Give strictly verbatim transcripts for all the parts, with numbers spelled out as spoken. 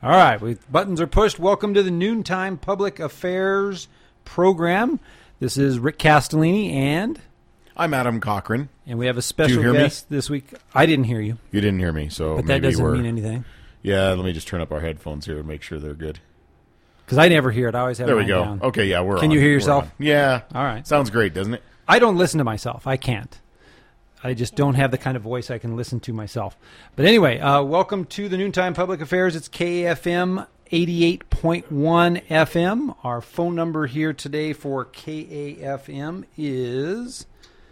All right, we, buttons are pushed. Welcome to the Noontime Public Affairs program. This is Rick Castellini, and I'm Adam Cochran. And we have a special Do you hear guest me? this week. I didn't hear you. You didn't hear me, so but maybe that doesn't we're, mean anything. Yeah, let me just turn up our headphones here and make sure they're good. Because I never hear it. I always have there it we go. down. Okay, yeah, we're Can on. you hear We're yourself? on. Yeah. All right. Sounds great, doesn't it? I don't listen to myself. I can't. I just don't have the kind of voice I can listen to myself. But anyway, uh, welcome to the Noontime Public Affairs. It's K A F M eighty-eight point one F M. Our phone number here today for K A F M is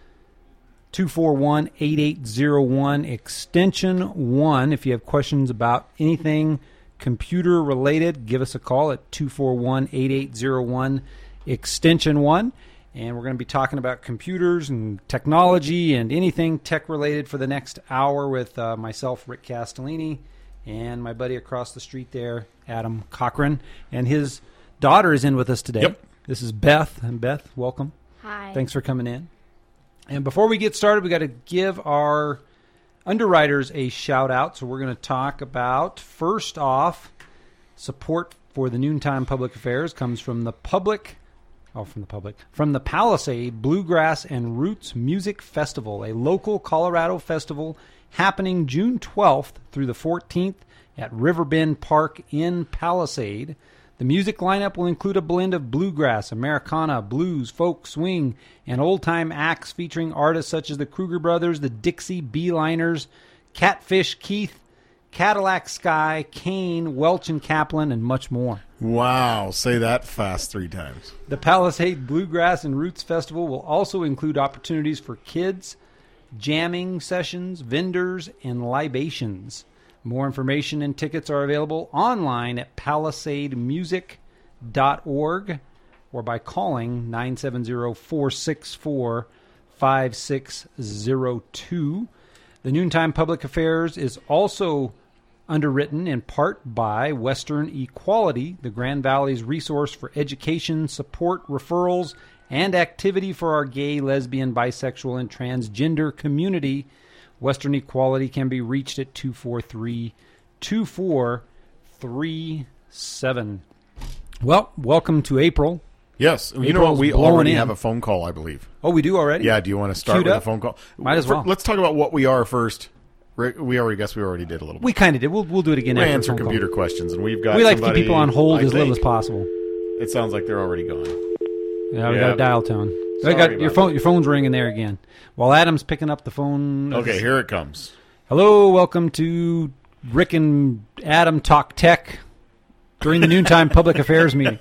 two four one, eight eight zero one, extension one. If you have questions about anything computer related, give us a call at two four one, eight eight zero one, extension one. And we're going to be talking about computers and technology and anything tech related for the next hour with uh, myself, Rick Castellini, and my buddy across the street there, Adam Cochran. And his daughter is in with us today. Yep. This is Beth. And Beth, welcome. Hi. Thanks for coming in. And before we get started, we got to give our underwriters a shout out. So we're going to talk about, first off, support for the Noontime Public Affairs comes from the public. Oh, from the public. From the Palisade Bluegrass and Roots Music Festival, a local Colorado festival happening June twelfth through the fourteenth at Riverbend Park in Palisade. The music lineup will include a blend of bluegrass, Americana, blues, folk, swing, and old-time acts featuring artists such as the Kruger Brothers, the Dixie Beeliners, Catfish Keith, Cadillac Sky, Kane, Welch and Kaplan, and much more. Wow, say that fast three times. The Palisade Bluegrass and Roots Festival will also include opportunities for kids, jamming sessions, vendors, and libations. More information and tickets are available online at palisade music dot org or by calling nine seven zero, four six four, five six zero two. The Noontime Public Affairs is also underwritten in part by Western Equality, the Grand Valley's resource for education, support, referrals, and activity for our gay, lesbian, bisexual, and transgender community. Western Equality can be reached at two four three, two four three seven. Well, welcome to April. Yes. You know April's what? We blowing already in. have a phone call, I believe. Oh, we do already? Yeah, do you want to start Queued with up? a phone call? Might as well. Let's talk about what we are first. Rick, we already guess we already did a little bit. We kind of did. We'll we'll do it again We after answer the phone computer call. questions, and we've got We like to keep somebody, people on hold I as little think. as possible. It sounds like they're already gone. Yeah, we Yeah. got a dial tone. We Sorry got your about phone. that. Your phone's ringing there again. While Adam's picking up the phone. Okay, here it comes. Hello, welcome to Rick and Adam Talk Tech during the Noontime Public Affairs meeting.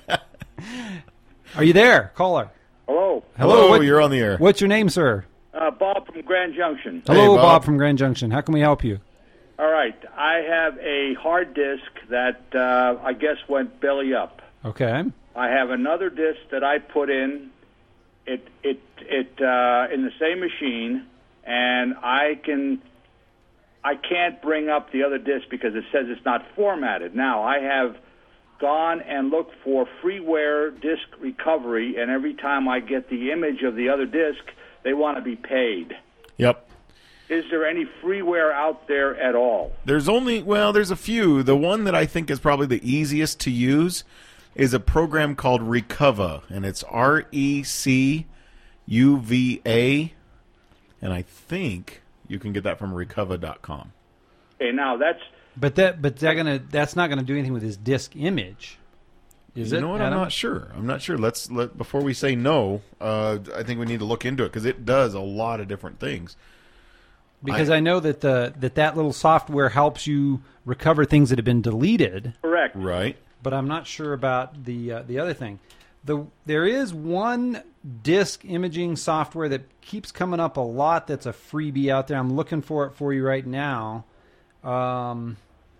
Are you there, caller? Hello. Hello, what- you're on the air. What's your name, sir? Uh, Bob from Grand Junction. Hey, Hello, Bob. Bob from Grand Junction. How can we help you? All right. I have a hard disk that uh, I guess went belly up. Okay. I have another disk that I put in it it it uh, in the same machine, and I can I can't bring up the other disk because it says it's not formatted. Now I have gone and looked for freeware disk recovery, and every time I get the image of the other disk, they want to be paid. Yep. Is there any freeware out there at all? There's only, well, there's a few. The one that I think is probably the easiest to use is a program called Recova, and it's R E C U V A, and I think you can get that from recova dot com. Okay, now that's But that but that gonna that's not gonna do anything with his disk image. Is you it? know what? Adam? I'm not sure. I'm not sure. Let's let before we say no. Uh, I think we need to look into it because it does a lot of different things. Because I- I, know that the that that little software helps you recover things that have been deleted. correct. Right. But I'm not sure about the uh, the other thing. The there is one disk imaging software that keeps coming up a lot. That's a freebie out there. I'm looking for it for you right now. Um,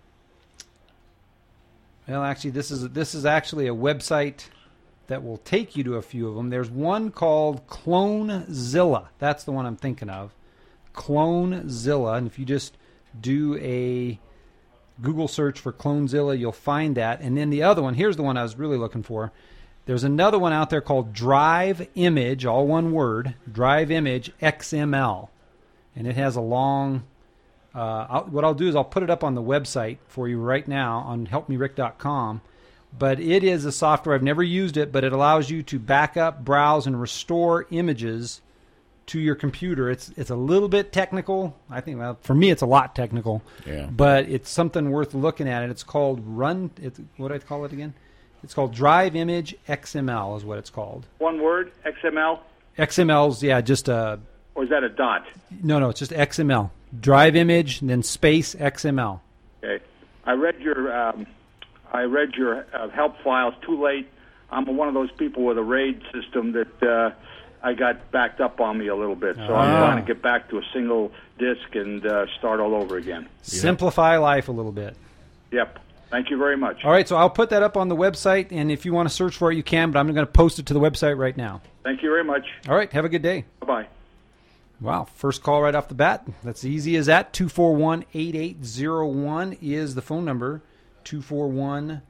well, actually, this is this is actually a website that will take you to a few of them. There's one called CloneZilla. That's the one I'm thinking of. CloneZilla, and if you just do a Google search for CloneZilla, you'll find that. And then the other one, here's the one I was really looking for. There's another one out there called Drive Image, all one word, Drive Image X M L. And it has a long Uh, I'll, what I'll do is I'll put it up on the website for you right now on help me rick dot com. But it is a software. I've never used it, but it allows you to back up, browse, and restore images to your computer. It's it's a little bit technical. I think, well, for me, it's a lot technical. Yeah. But it's something worth looking at. And it's called Run. It's, what do I call it again? It's called Drive Image X M L is what it's called. One word, X M L? X M L's, yeah, just a... Or is that a dot? No, no, it's just X M L. Drive Image, and then space X M L. Okay. I read your um, I read your uh, help files too late. I'm one of those people with a RAID system that uh, I got backed up on me a little bit. So Ah. I'm trying to get back to a single disk and uh, start all over again. Simplify life a little bit. Yep. Thank you very much. All right, so I'll put that up on the website, and if you want to search for it, you can, but I'm going to post it to the website right now. Thank you very much. All right, have a good day. Bye-bye. Wow, first call right off the bat. That's easy as that. two four one, eight eight zero one is the phone number. two four one,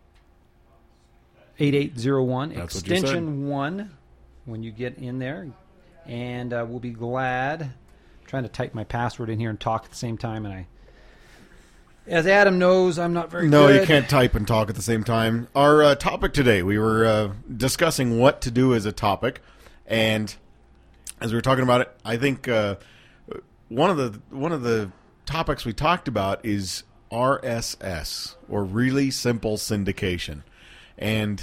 eight eight zero one, That's what you extension one when you get in there. And uh, we'll be glad. I'm trying to type my password in here and talk at the same time, and I... As Adam knows, I'm not very No, good. you can't type and talk at the same time. Our uh, topic today, we were uh, discussing what to do as a topic, and as we were talking about it, I think uh, one of the one of the topics we talked about is R S S, or really simple syndication, and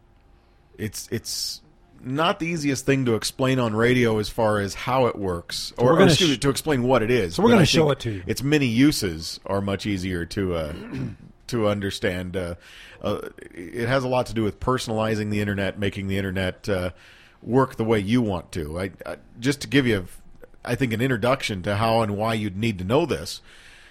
it's it's not the easiest thing to explain on radio as far as how it works, So or, we're or gonna excuse sh- me, to explain what it is. So we're But gonna I show think it to you. Its many uses are much easier to uh, to understand. Uh, uh, it has a lot to do with personalizing the internet, making the internet uh, work the way you want to. I, I, just to give you, I think, an introduction to how and why you'd need to know this.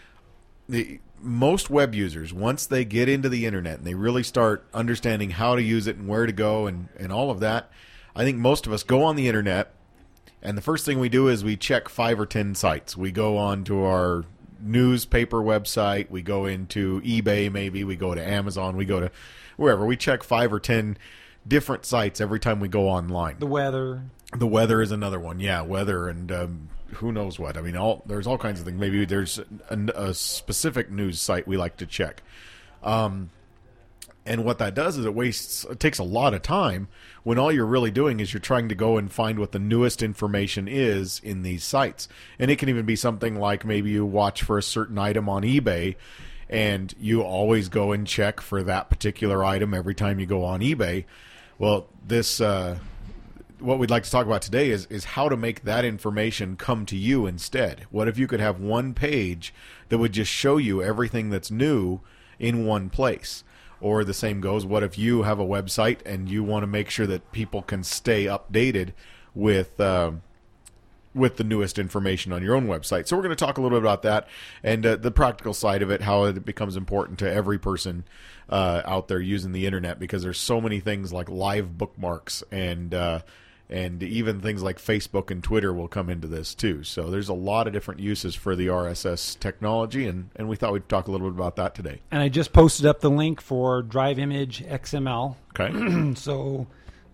The most web users, once they get into the internet and they really start understanding how to use it and where to go and, and all of that, I think most of us go on the internet, and the first thing we do is we check five or ten sites. We go on to our newspaper website, we go into eBay maybe, we go to Amazon, we go to wherever. We check five or ten different sites every time we go online. The weather. The weather is another one. Yeah, weather and um, who knows what. I mean, all there's all kinds of things. Maybe there's a, a specific news site we like to check. Um, and what that does is it wastes, it takes a lot of time when all you're really doing is you're trying to go and find what the newest information is in these sites. And it can even be something like maybe you watch for a certain item on eBay, and you always go and check for that particular item every time you go on eBay. Well, this... Uh, what we'd like to talk about today is, is how to make that information come to you instead. What if you could have one page that would just show you everything that's new in one place? Or the same goes, what if you have a website and you want to make sure that people can stay updated with uh, with the newest information on your own website? So we're going to talk a little bit about that and uh, the practical side of it, how it becomes important to every person uh, out there using the internet, because there's so many things like live bookmarks and uh, and even things like Facebook and Twitter will come into this too. So there's a lot of different uses for the R S S technology, and, and we thought we'd talk a little bit about that today. And I just posted up the link for Drive Image X M L. Okay. So,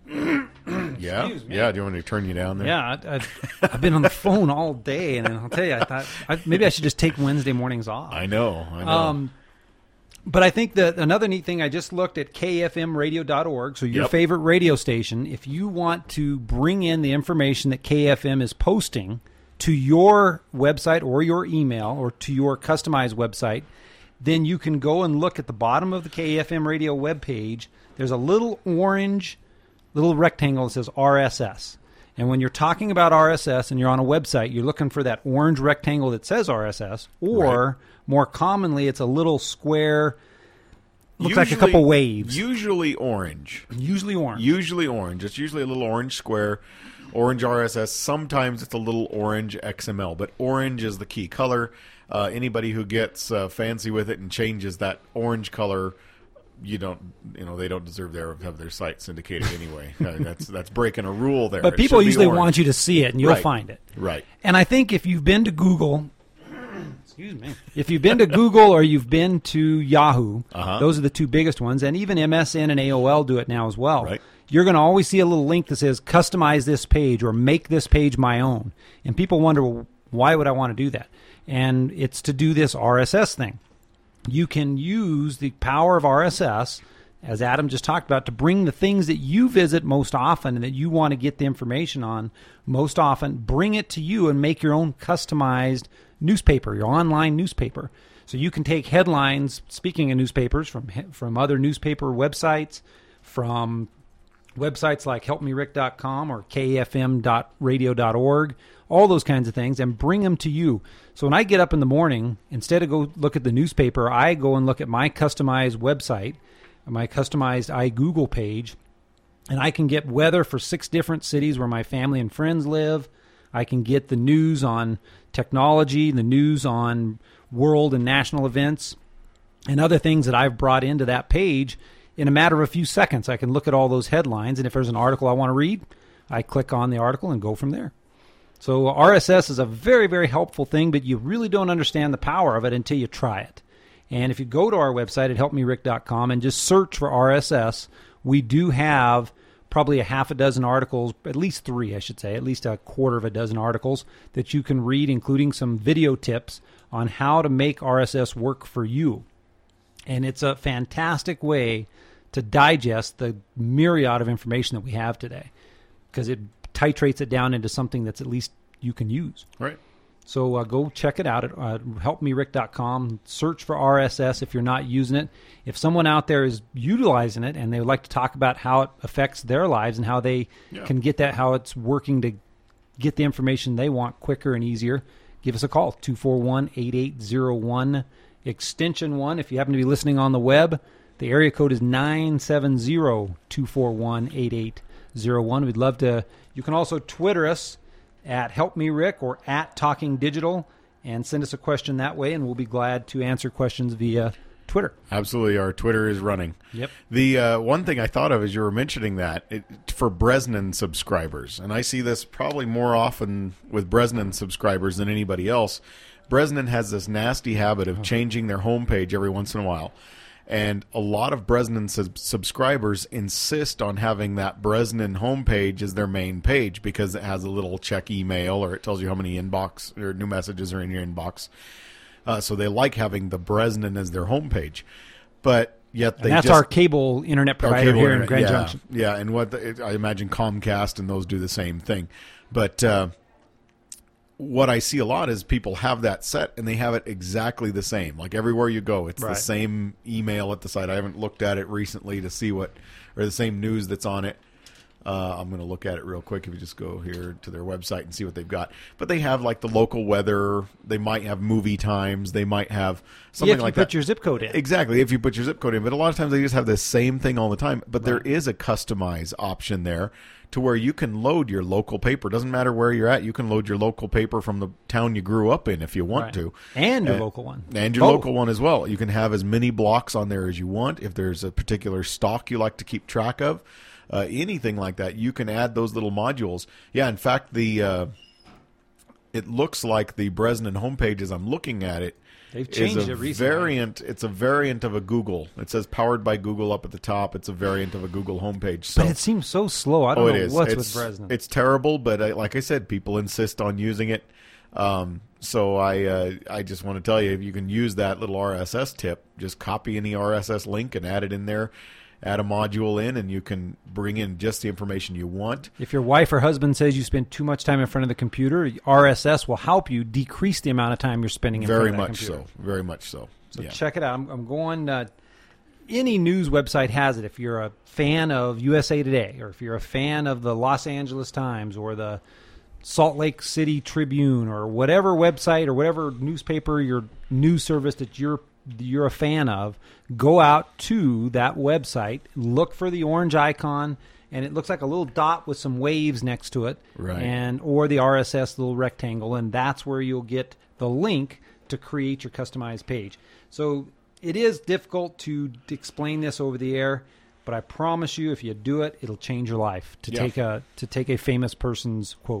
Yeah. Excuse me. Yeah. Do you want me to turn you down there? yeah, I, I've, I've been on the phone all day, and I'll tell you, I thought I, maybe I should just take Wednesday mornings off. I know. I know. Um, but I think that another neat thing, I just looked at K F M radio dot org, so your Yep. favorite radio station. If you want to bring in the information that K F M is posting to your website or your email or to your customized website, then you can go and look at the bottom of the K F M radio webpage. There's a little orange little rectangle that says R S S. And when you're talking about R S S and you're on a website, you're looking for that orange rectangle that says R S S, or Right. more commonly, it's a little square, looks like a Usually- couple waves, Usually orange. usually orange. Usually orange. It's usually a little orange square, orange R S S. Sometimes it's a little orange X M L, but orange is the key color. Uh, anybody who gets uh, fancy with it and changes that orange color, you don't, you know, they don't deserve their have their site syndicated anyway. uh, that's that's breaking a rule there. But It people should be usually orange. want you to see it, and you'll Right. find it. Right. And I think if you've been to Google, excuse me, if you've been to Google or you've been to Yahoo, Uh-huh. those are the two biggest ones, and even M S N and A O L do it now as well. Right. You're going to always see a little link that says "customize this page" or "make this page my own," and people wonder, well, Why would I want to do that? And it's to do this R S S thing. You can use the power of R S S, as Adam just talked about, to bring the things that you visit most often and that you want to get the information on most often, bring it to you and make your own customized newspaper, your online newspaper. So you can take headlines, speaking of newspapers, from from other newspaper websites, from websites like help me rick dot com or k f m dot radio dot org, all those kinds of things, and bring them to you. So when I get up in the morning, instead of go look at the newspaper, I go and look at my customized website, my customized iGoogle page, and I can get weather for six different cities where my family and friends live. I can get the news on technology, the news on world and national events, and other things that I've brought into that page. In a matter of a few seconds, I can look at all those headlines, and if there's an article I want to read, I click on the article and go from there. So R S S is a very, very helpful thing, but you really don't understand the power of it until you try it. And if you go to our website at help me rick dot com and just search for R S S, we do have probably a half a dozen articles, at least three, I should say, at least a quarter of a dozen articles that you can read, including some video tips on how to make R S S work for you. And it's a fantastic way to digest the myriad of information that we have today, because it titrates it down into something that's at least you can use. Right. So uh, go check it out at uh, help me rick dot com. Search for R S S if you're not using it. If someone out there is utilizing it and they would like to talk about how it affects their lives and how they yeah. can get that, how it's working to get the information they want quicker and easier, give us a call, two four one, eight eight zero one, extension one. If you happen to be listening on the web, the area code is nine seven zero, two four one, eight eight zero one. We'd love to. You can also Twitter us at Help Me Rick or at Talking Digital, and send us a question that way, and we'll be glad to answer questions via Twitter. Absolutely. Our Twitter is running. Yep. The uh, one thing I thought of as you were mentioning that, it, for Bresnan subscribers, and I see this probably more often with Bresnan subscribers than anybody else, Bresnan has this nasty habit of changing their homepage every once in a while. And a lot of Bresnan sub- subscribers insist on having that Bresnan homepage as their main page because it has a little check email, or it tells you how many inbox or new messages are in your inbox. Uh, so they like having the Bresnan as their homepage. But yet they and that's just, our cable internet provider cable here internet, in Grand yeah, Junction. Yeah, and what the, I imagine Comcast and those do the same thing. But uh, what I see a lot is people have that set and they have it exactly the same. Like everywhere you go, it's right. the same email at the site. I haven't looked at it recently to see what, or the same news that's on it. Uh, I'm going to look at it real quick if you just go here to their website and see what they've got. But they have like the local weather. They might have movie times. They might have something yeah, if like you that. put your zip code in. Exactly, if you put your zip code in. But a lot of times they just have the same thing all the time. But right. there is a customize option there to where you can load your local paper. Doesn't matter where you're at. You can load your local paper from the town you grew up in if you want right. to. And your uh, local one. And your Both. local one as well. You can have as many blocks on there as you want. If there's a particular stock you like to keep track of, uh, anything like that, you can add those little modules. Yeah, in fact, the uh, it looks like the Bresnan homepage, as I'm looking at it, They've changed is a it recently. variant. It's a variant of a Google. It says powered by Google up at the top. It's a variant of a Google homepage. So, but it seems so slow. I don't oh, know it is. what's it's, with Bresnan. It's terrible, but I, like I said, people insist on using it. Um, so I uh, I just want to tell you, if you can use that little R S S tip, just copy any R S S link and add it in there. Add a module in, and you can bring in just the information you want. If your wife or husband says you spend too much time in front of the computer, R S S will help you decrease the amount of time you're spending in Very front of that much computer. so. Very much so. So yeah. check it out. I'm, I'm going. Uh, any news website has it. If you're a fan of U S A Today, or if you're a fan of the Los Angeles Times, or the Salt Lake City Tribune, or whatever website or whatever newspaper, your news service that you're you're a fan of, go out to that website, look for the orange icon, and it looks like a little dot with some waves next to it, right. and or the R S S little rectangle, and that's where you'll get the link to create your customized page. So it is difficult to explain this over the air, but I promise you, if you do it, it'll change your life. To yeah. take a to take a famous person's quote.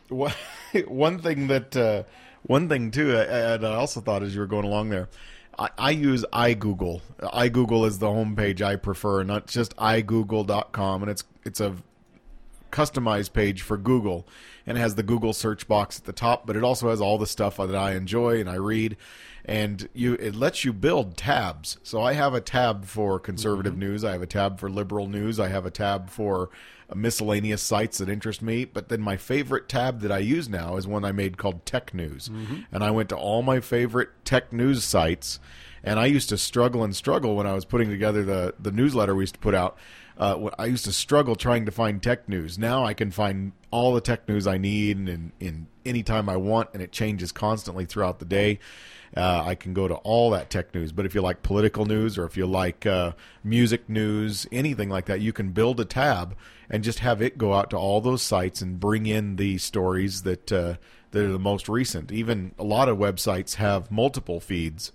One thing that uh, one thing too, I, I also thought as you were going along there, I, I use iGoogle. iGoogle is the homepage I prefer, not just i google dot com, and it's it's a customized page for Google, and it has the Google search box at the top, but it also has all the stuff that I enjoy and I read. And you, it lets you build tabs. So I have a tab for conservative mm-hmm. news. I have a tab for liberal news. I have a tab for miscellaneous sites that interest me. But then my favorite tab that I use now is one I made called Tech News. Mm-hmm. And I went to all my favorite tech news sites. And I used to struggle and struggle when I was putting together the, the newsletter we used to put out. Uh, I used to struggle trying to find tech news. Now I can find all the tech news I need in, in, in any time I want, and it changes constantly throughout the day. Uh, I can go to all that tech news. But if you like political news, or if you like uh, music news, anything like that, you can build a tab and just have it go out to all those sites and bring in the stories that uh, that are the most recent. Even a lot of websites have multiple feeds,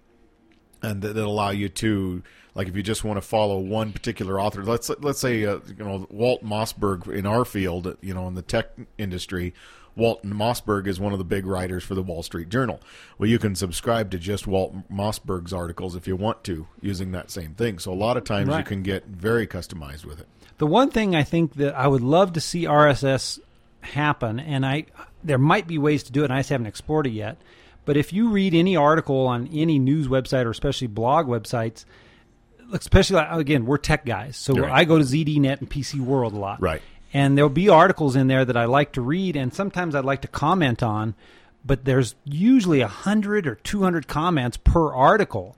and that, that allow you to, like, if you just want to follow one particular author, let's let's say uh, you know Walt Mossberg in our field, you know, in the tech industry. Walt Mossberg is one of the big writers for the Wall Street Journal. Well, you can subscribe to just Walt Mossberg's articles if you want to, using that same thing. So a lot of times right. you can get very customized with it. The one thing I think that I would love to see R S S happen, and I there might be ways to do it, and I just haven't explored it yet, but if you read any article on any news website, or especially blog websites, especially, again, we're tech guys, so right. I go to Z D Net and P C World a lot. Right. And there'll be articles in there that I like to read, and sometimes I'd like to comment on, but there's usually one hundred or two hundred comments per article.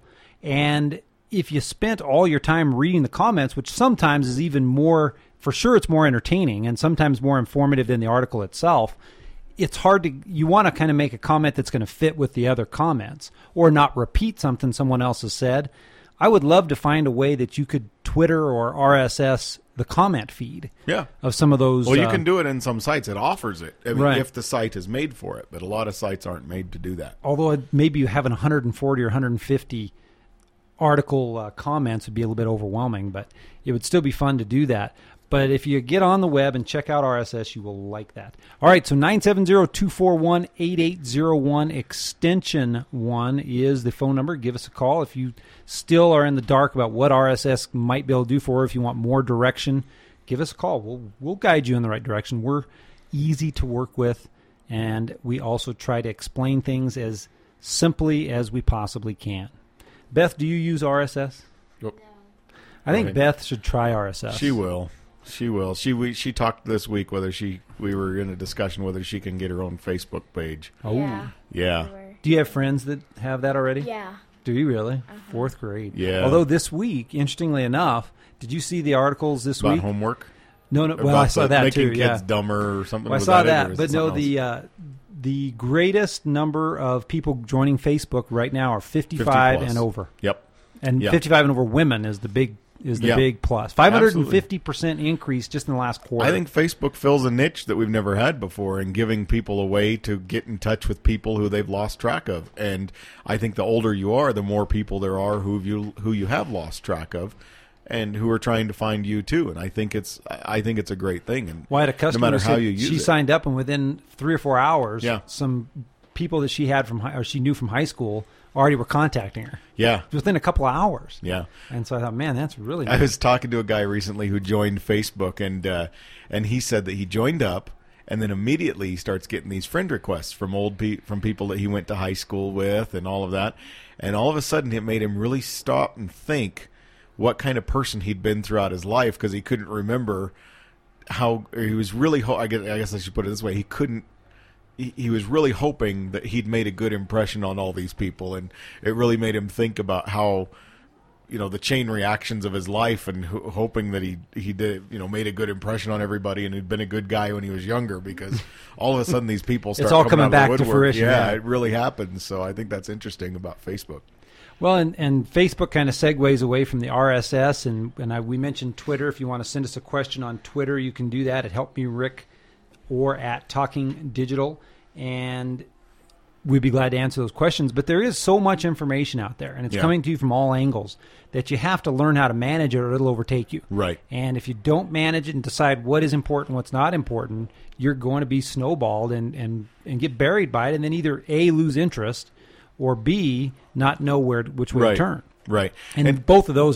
And if you spent all your time reading the comments, which sometimes is even more, for sure it's more entertaining and sometimes more informative than the article itself, it's hard to, you want to kind of make a comment that's going to fit with the other comments or not repeat something someone else has said. I would love to find a way that you could Twitter or R S S the comment feed yeah. of some of those. Well, you uh, can do it in some sites. It offers it, I mean, right. if the site is made for it. But a lot of sites aren't made to do that. Although maybe you have one hundred forty or one hundred fifty article uh, comments would be a little bit overwhelming, but it would still be fun to do that. But if you get on the web and check out R S S, you will like that. All right, so nine seven zero, two four one, eight eight zero one, extension one is the phone number. Give us a call if you still are in the dark about what R S S might be able to do for, or if you want more direction, give us a call. We'll we'll guide you in the right direction. We're easy to work with, and we also try to explain things as simply as we possibly can. Beth, do you use R S S? Nope. I think right. Beth should try R S S. She will. She will. She we, she talked this week whether she we were in a discussion whether she can get her own Facebook page. Oh, yeah. Yeah. Do you have friends that have that already? Yeah. Do you really? Uh-huh. Fourth grade. Yeah. Although this week, interestingly enough, did you see the articles this About week? homework? No, no. Well, About I saw the, that making too. kids Yeah. dumber or something. Well, I was saw that, that, it, but no, the uh, the greatest number of people joining Facebook right now are fifty-five fifty plus. and over. Yep. And yep. fifty-five and over women is the big is the yeah. big plus. five hundred fifty percent increase just in the last quarter. I think Facebook fills a niche that we've never had before in giving people a way to get in touch with people who they've lost track of. And I think the older you are, the more people there are who you who you have lost track of, and who are trying to find you too. And I think it's I think it's a great thing. And well, I had a customer no matter how said you use she it. signed up, and within three or four hours, yeah. some people that she had from high, or she knew from high school already were contacting her. Yeah. Within a couple of hours. Yeah. And so I thought, man, that's really nice. I was talking to a guy recently who joined Facebook, and uh, and he said that he joined up, and then immediately he starts getting these friend requests from old pe- from people that he went to high school with and all of that. And all of a sudden it made him really stop and think what kind of person he'd been throughout his life, because he couldn't remember how he was really ho- I guess I guess I should put it this way, he couldn't He, he was really hoping that he'd made a good impression on all these people, and it really made him think about how, you know, the chain reactions of his life, and ho- hoping that he he did, you know, made a good impression on everybody, and he'd been a good guy when he was younger, because all of a sudden these people start it's all coming, coming back out of the to woodwork. fruition. Yeah, Yeah, it really happens. So I think that's interesting about Facebook. Well, and, and Facebook kind of segues away from the R S S, and, and I, we mentioned Twitter. If you want to send us a question on Twitter, you can do that at Help Me Rick or at Talking Digital, and we'd be glad to answer those questions. But there is so much information out there, and it's Yeah. coming to you from all angles, that you have to learn how to manage it, or it'll overtake you. Right. And if you don't manage it and decide what is important, what's not important, you're going to be snowballed and, and, and get buried by it, and then either A, lose interest, or B, not know where which way Right. to turn. Right. And, And both of those are not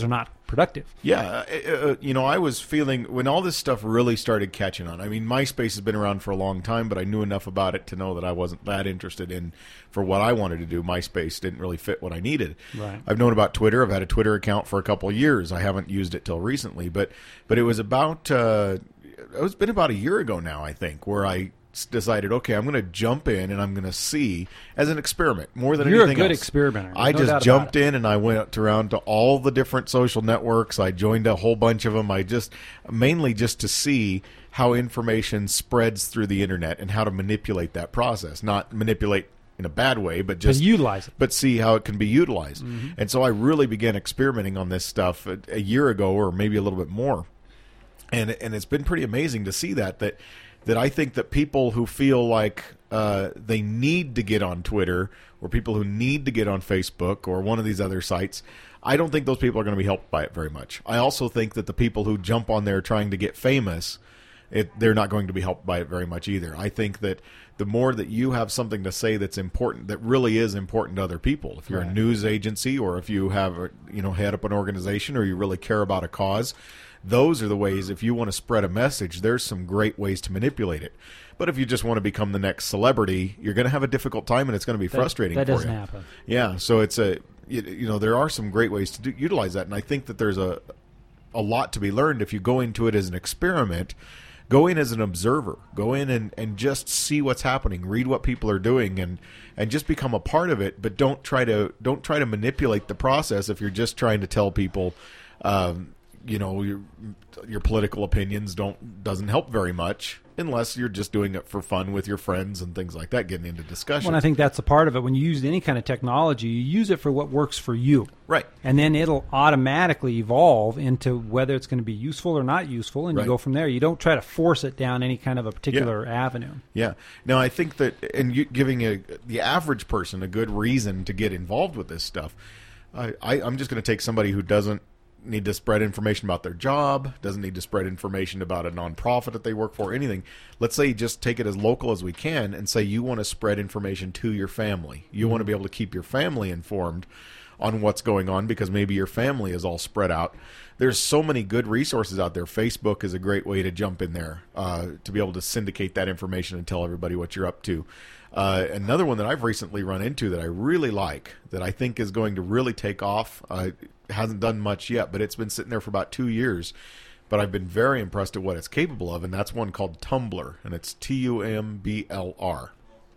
productive. Yeah, uh, you know, I was feeling when all this stuff really started catching on. I mean, MySpace has been around for a long time, but I knew enough about it to know that I wasn't that interested in for what I wanted to do. MySpace didn't really fit what I needed. Right. I've known about Twitter. I've had a Twitter account for a couple of years. I haven't used it till recently, but but it was about uh, it's been about a year ago now, I think, where I decided, okay, I'm going to jump in and I'm going to see as an experiment more than You're anything a good else. experimenter. I no just jumped in and I went around to all the different social networks. I joined a whole bunch of them. I just mainly just to see how information spreads through the internet and how to manipulate that process. Not manipulate in a bad way, but just but utilize it. But see how it can be utilized. Mm-hmm. And so I really began experimenting on this stuff a, a year ago, or maybe a little bit more. And and it's been pretty amazing to see that that. that I think that people who feel like uh, they need to get on Twitter or people who need to get on Facebook or one of these other sites, I don't think those people are going to be helped by it very much. I also think that the people who jump on there trying to get famous, it, they're not going to be helped by it very much either. I think that the more that you have something to say that's important, that really is important to other people, if you're right. a news agency or if you have, a, you know, head up an organization or you really care about a cause, those are the ways, if you want to spread a message, there's some great ways to manipulate it. But if you just want to become the next celebrity, you're going to have a difficult time and it's going to be that, frustrating that for you. That doesn't happen. Yeah, so it's a, you, you know, there are some great ways to do, utilize that. And I think that there's a, a lot to be learned if you go into it as an experiment. Go in as an observer. Go in and, and just see what's happening. Read what people are doing and, and just become a part of it. But don't try to don't try to manipulate the process if you're just trying to tell people, um, you know, your your political opinions don't doesn't help very much unless you're just doing it for fun with your friends and things like that, getting into discussion. Well, and I think that's a part of it. When you use any kind of technology, you use it for what works for you. Right. And then it'll automatically evolve into whether it's going to be useful or not useful, and Right. you go from there. You don't try to force it down any kind of a particular yeah. avenue. Yeah. Now, I think that, and you, giving a, the average person a good reason to get involved with this stuff, I, I, I'm just going to take somebody who doesn't need to spread information about their job, doesn't need to spread information about a nonprofit that they work for, anything. Let's say just take it as local as we can and say you want to spread information to your family. You want to be able to keep your family informed on what's going on because maybe your family is all spread out. There's so many good resources out there. Facebook is a great way to jump in there, uh, to be able to syndicate that information and tell everybody what you're up to. Uh, another one that I've recently run into that I really like, that I think is going to really take off, uh, hasn't done much yet, but it's been sitting there for about two years. But I've been very impressed at what it's capable of, and that's one called Tumblr, and it's T U M B L R.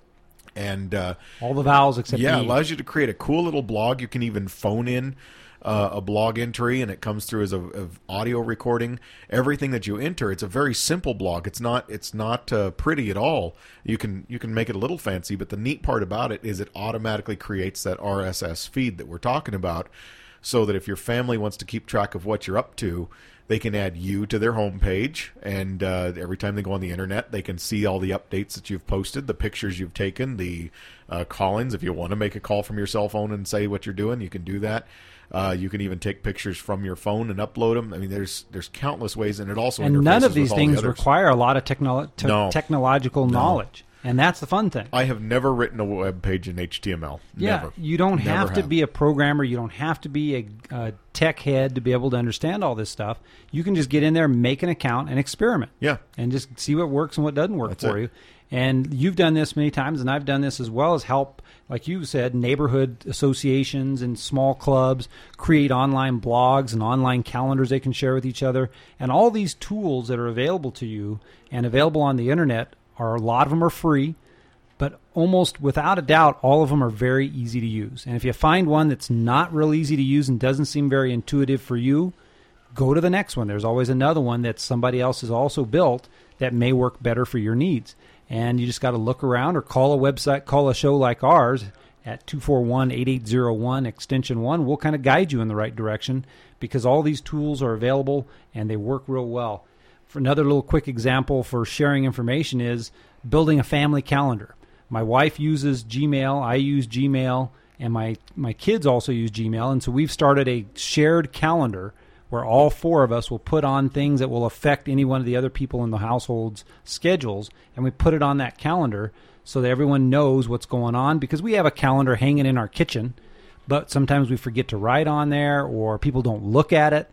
And uh, all the vowels except yeah, E. it allows you to create a cool little blog. You can even phone in uh, a blog entry, and it comes through as a, a audio recording. Everything that you enter, it's a very simple blog. It's not it's not uh, pretty at all. You can you can make it a little fancy, but the neat part about it is it automatically creates that R S S feed that we're talking about, so that if your family wants to keep track of what you're up to, they can add you to their homepage, and uh, every time they go on the internet, they can see all the updates that you've posted, the pictures you've taken, the uh, call-ins. If you want to make a call from your cell phone and say what you're doing, you can do that. Uh, you can even take pictures from your phone and upload them. I mean, there's there's countless ways, and it also and none of these with all things the others. require a lot of technolo- te- No. technological No. knowledge. And that's the fun thing. I have never written a web page in H T M L. Yeah, Never. you don't Never have to have. be a programmer. You don't have to be a, a tech head to be able to understand all this stuff. You can just get in there, make an account, and experiment. Yeah. And just see what works and what doesn't work That's for it. you. And you've done this many times, and I've done this as well, as help, like you said, neighborhood associations and small clubs create online blogs and online calendars they can share with each other. And all these tools that are available to you and available on the internet, are a lot of them are free. But almost without a doubt, all of them are very easy to use. And if you find one that's not real easy to use and doesn't seem very intuitive for you, go to the next one. There's always another one that somebody else has also built that may work better for your needs. And you just got to look around or call a website, call a show like ours at two four one, eight eight zero one, extension one. We'll kind of guide you in the right direction because all these tools are available and they work real well. For another little quick example for sharing information is building a family calendar. My wife uses Gmail, I use Gmail, and my, my kids also use Gmail. And so we've started a shared calendar where all four of us will put on things that will affect any one of the other people in the household's schedules. And we put it on that calendar so that everyone knows what's going on, because we have a calendar hanging in our kitchen, but sometimes we forget to write on there or people don't look at it.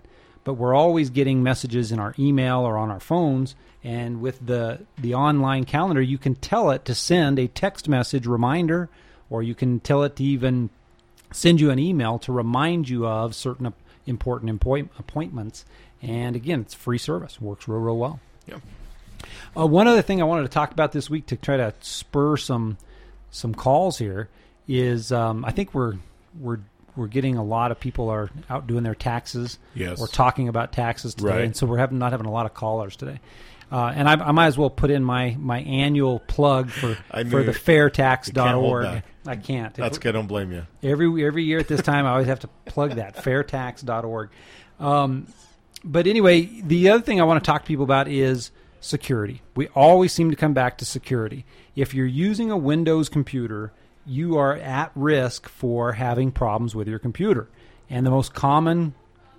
but we're always getting messages in our email or on our phones. And with the, the online calendar, you can tell it to send a text message reminder, or you can tell it to even send you an email to remind you of certain important appoint- appointments. And again, it's free service. Works real, real well. Yeah. Uh, one other thing I wanted to talk about this week to try to spur some some calls here is um, I think we're we're we're getting a lot of people are out doing their taxes. Yes. Or talking about taxes today, Right. and so we're having not having a lot of callers today. Uh, and I, I might as well put in my, my annual plug for I knew for the it. fair tax dot You can't hold org. back. I can't. That's good. I don't blame you. Every every year at this time, I always have to plug that, fair tax dot org. Um, but anyway, the other thing I want to talk to people about is security. We always seem to come back to security. If you're using a Windows computer, you are at risk for having problems with your computer. And the most common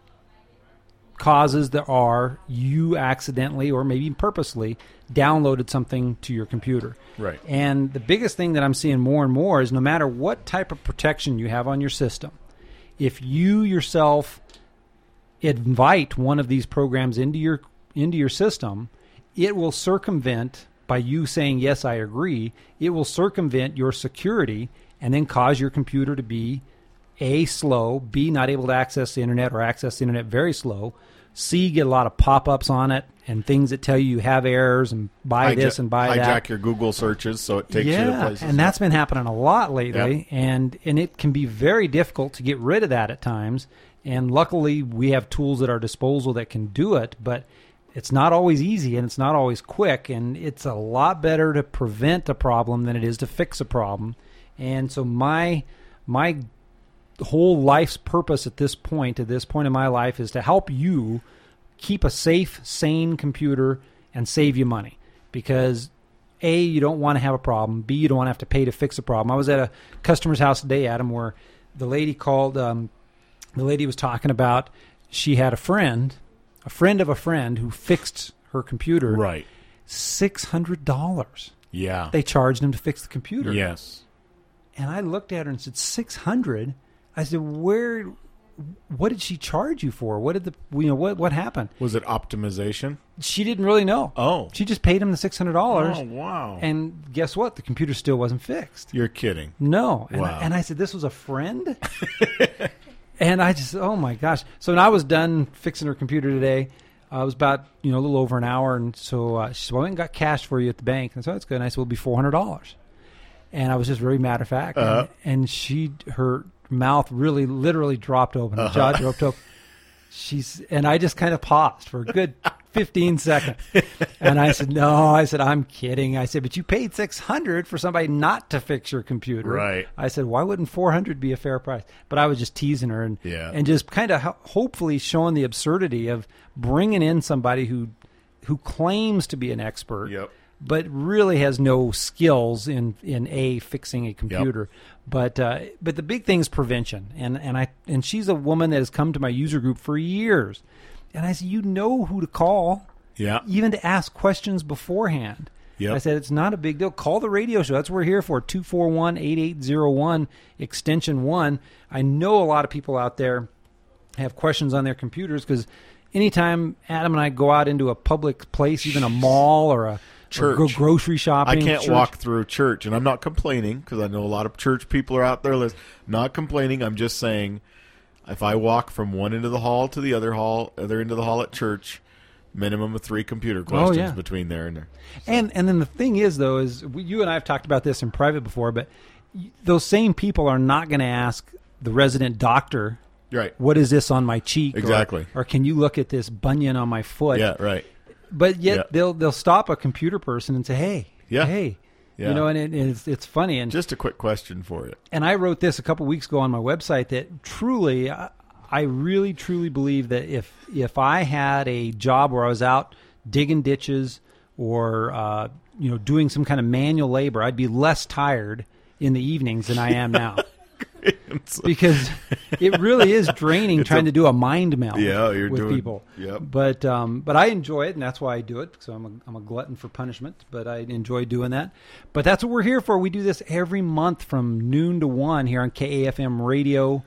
causes there are you accidentally or maybe purposely downloaded something to your computer. Right. And the biggest thing that I'm seeing more and more is no matter what type of protection you have on your system, if you yourself invite one of these programs into your into your system, it will circumvent, by you saying, yes, I agree, it will circumvent your security and then cause your computer to be A, slow, B, not able to access the internet or access the internet very slow, C, get a lot of pop-ups on it and things that tell you you have errors and buy Hijack- this and buy that. Hijack your Google searches so it takes yeah, you to places. and that's been happening a lot lately, Yep. and and it can be very difficult to get rid of that at times. And luckily, we have tools at our disposal that can do it, but it's not always easy and it's not always quick, and it's a lot better to prevent a problem than it is to fix a problem. And so my my whole life's purpose at this point, at this point in my life, is to help you keep a safe, sane computer and save you money. Because A, you don't want to have a problem. B, you don't want to have to pay to fix a problem. I was at a customer's house today, Adam, where the lady called, um, the lady was talking about she had a friend, a friend of a friend who fixed her computer. Right. six hundred dollars. Yeah. They charged him to fix the computer. Yes. And I looked at her and said, six hundred dollars? I said, where, what did she charge you for? What did the, you know, what, what happened? Was it optimization? She didn't really know. Oh. She just paid him the six hundred dollars. Oh, wow. And guess what? The computer still wasn't fixed. You're kidding. No. And, Wow. I, and I said, this was a friend? And I just, oh my gosh. So when I was done fixing her computer today, uh, it was about, you know, a little over an hour. And so uh, she said, well, I went and got cash for you at the bank. And so that's good. And I said, well, it'll be four hundred dollars. And I was just very matter of fact. Uh-huh. And, and she, her mouth really literally dropped open. Her Uh-huh. jaw dropped open. She's, and I just kind of paused for a good fifteen seconds. And I said, no, I said, I'm kidding. I said, but you paid six hundred dollars for somebody not to fix your computer. Right. I said, why wouldn't four hundred dollars be a fair price? But I was just teasing her and, Yeah. and just kind of ho- hopefully showing the absurdity of bringing in somebody who, who claims to be an expert. Yep. But really has no skills in, in a fixing a computer. But uh, but the big thing is prevention. And and I and she's a woman that has come to my user group for years. And I said, you know who to call, Yeah. even to ask questions beforehand. Yep. I said, it's not a big deal. Call the radio show. That's what we're here for, two four one, eight eight zero one, extension one. I know a lot of people out there have questions on their computers because anytime Adam and I go out into a public place, even a mall or a Church. or go grocery I shopping. can't church, walk through church, and I'm not complaining because I know a lot of church people are out there. Listen, not complaining. I'm just saying, if I walk from one end of the hall to the other hall, other end of the hall at church, minimum of three computer questions yeah. between there and there. And and then the thing is, though, is we, you and I have talked about this in private before, but y- those same people are not going to ask the resident doctor, Right. what is this on my cheek? Or- Exactly. Or, can you look at this bunion on my foot? Yeah. Right. But yet Yeah. they'll they'll stop a computer person and say, hey, Yeah. hey. Yeah. You know, and it, it's, it's funny. And Just a quick question for you. And I wrote this a couple weeks ago on my website that truly, I, I really, truly believe that if if I had a job where I was out digging ditches or uh, you know doing some kind of manual labor, I'd be less tired in the evenings than I am now. Because it really is draining It's trying a- to do a mind meld Yeah, you're with doing- people. yep. But um, but I enjoy it, and that's why I do it. So I'm a, I'm a glutton for punishment, but I enjoy doing that. But that's what we're here for. We do this every month from noon to one here on K A F M radio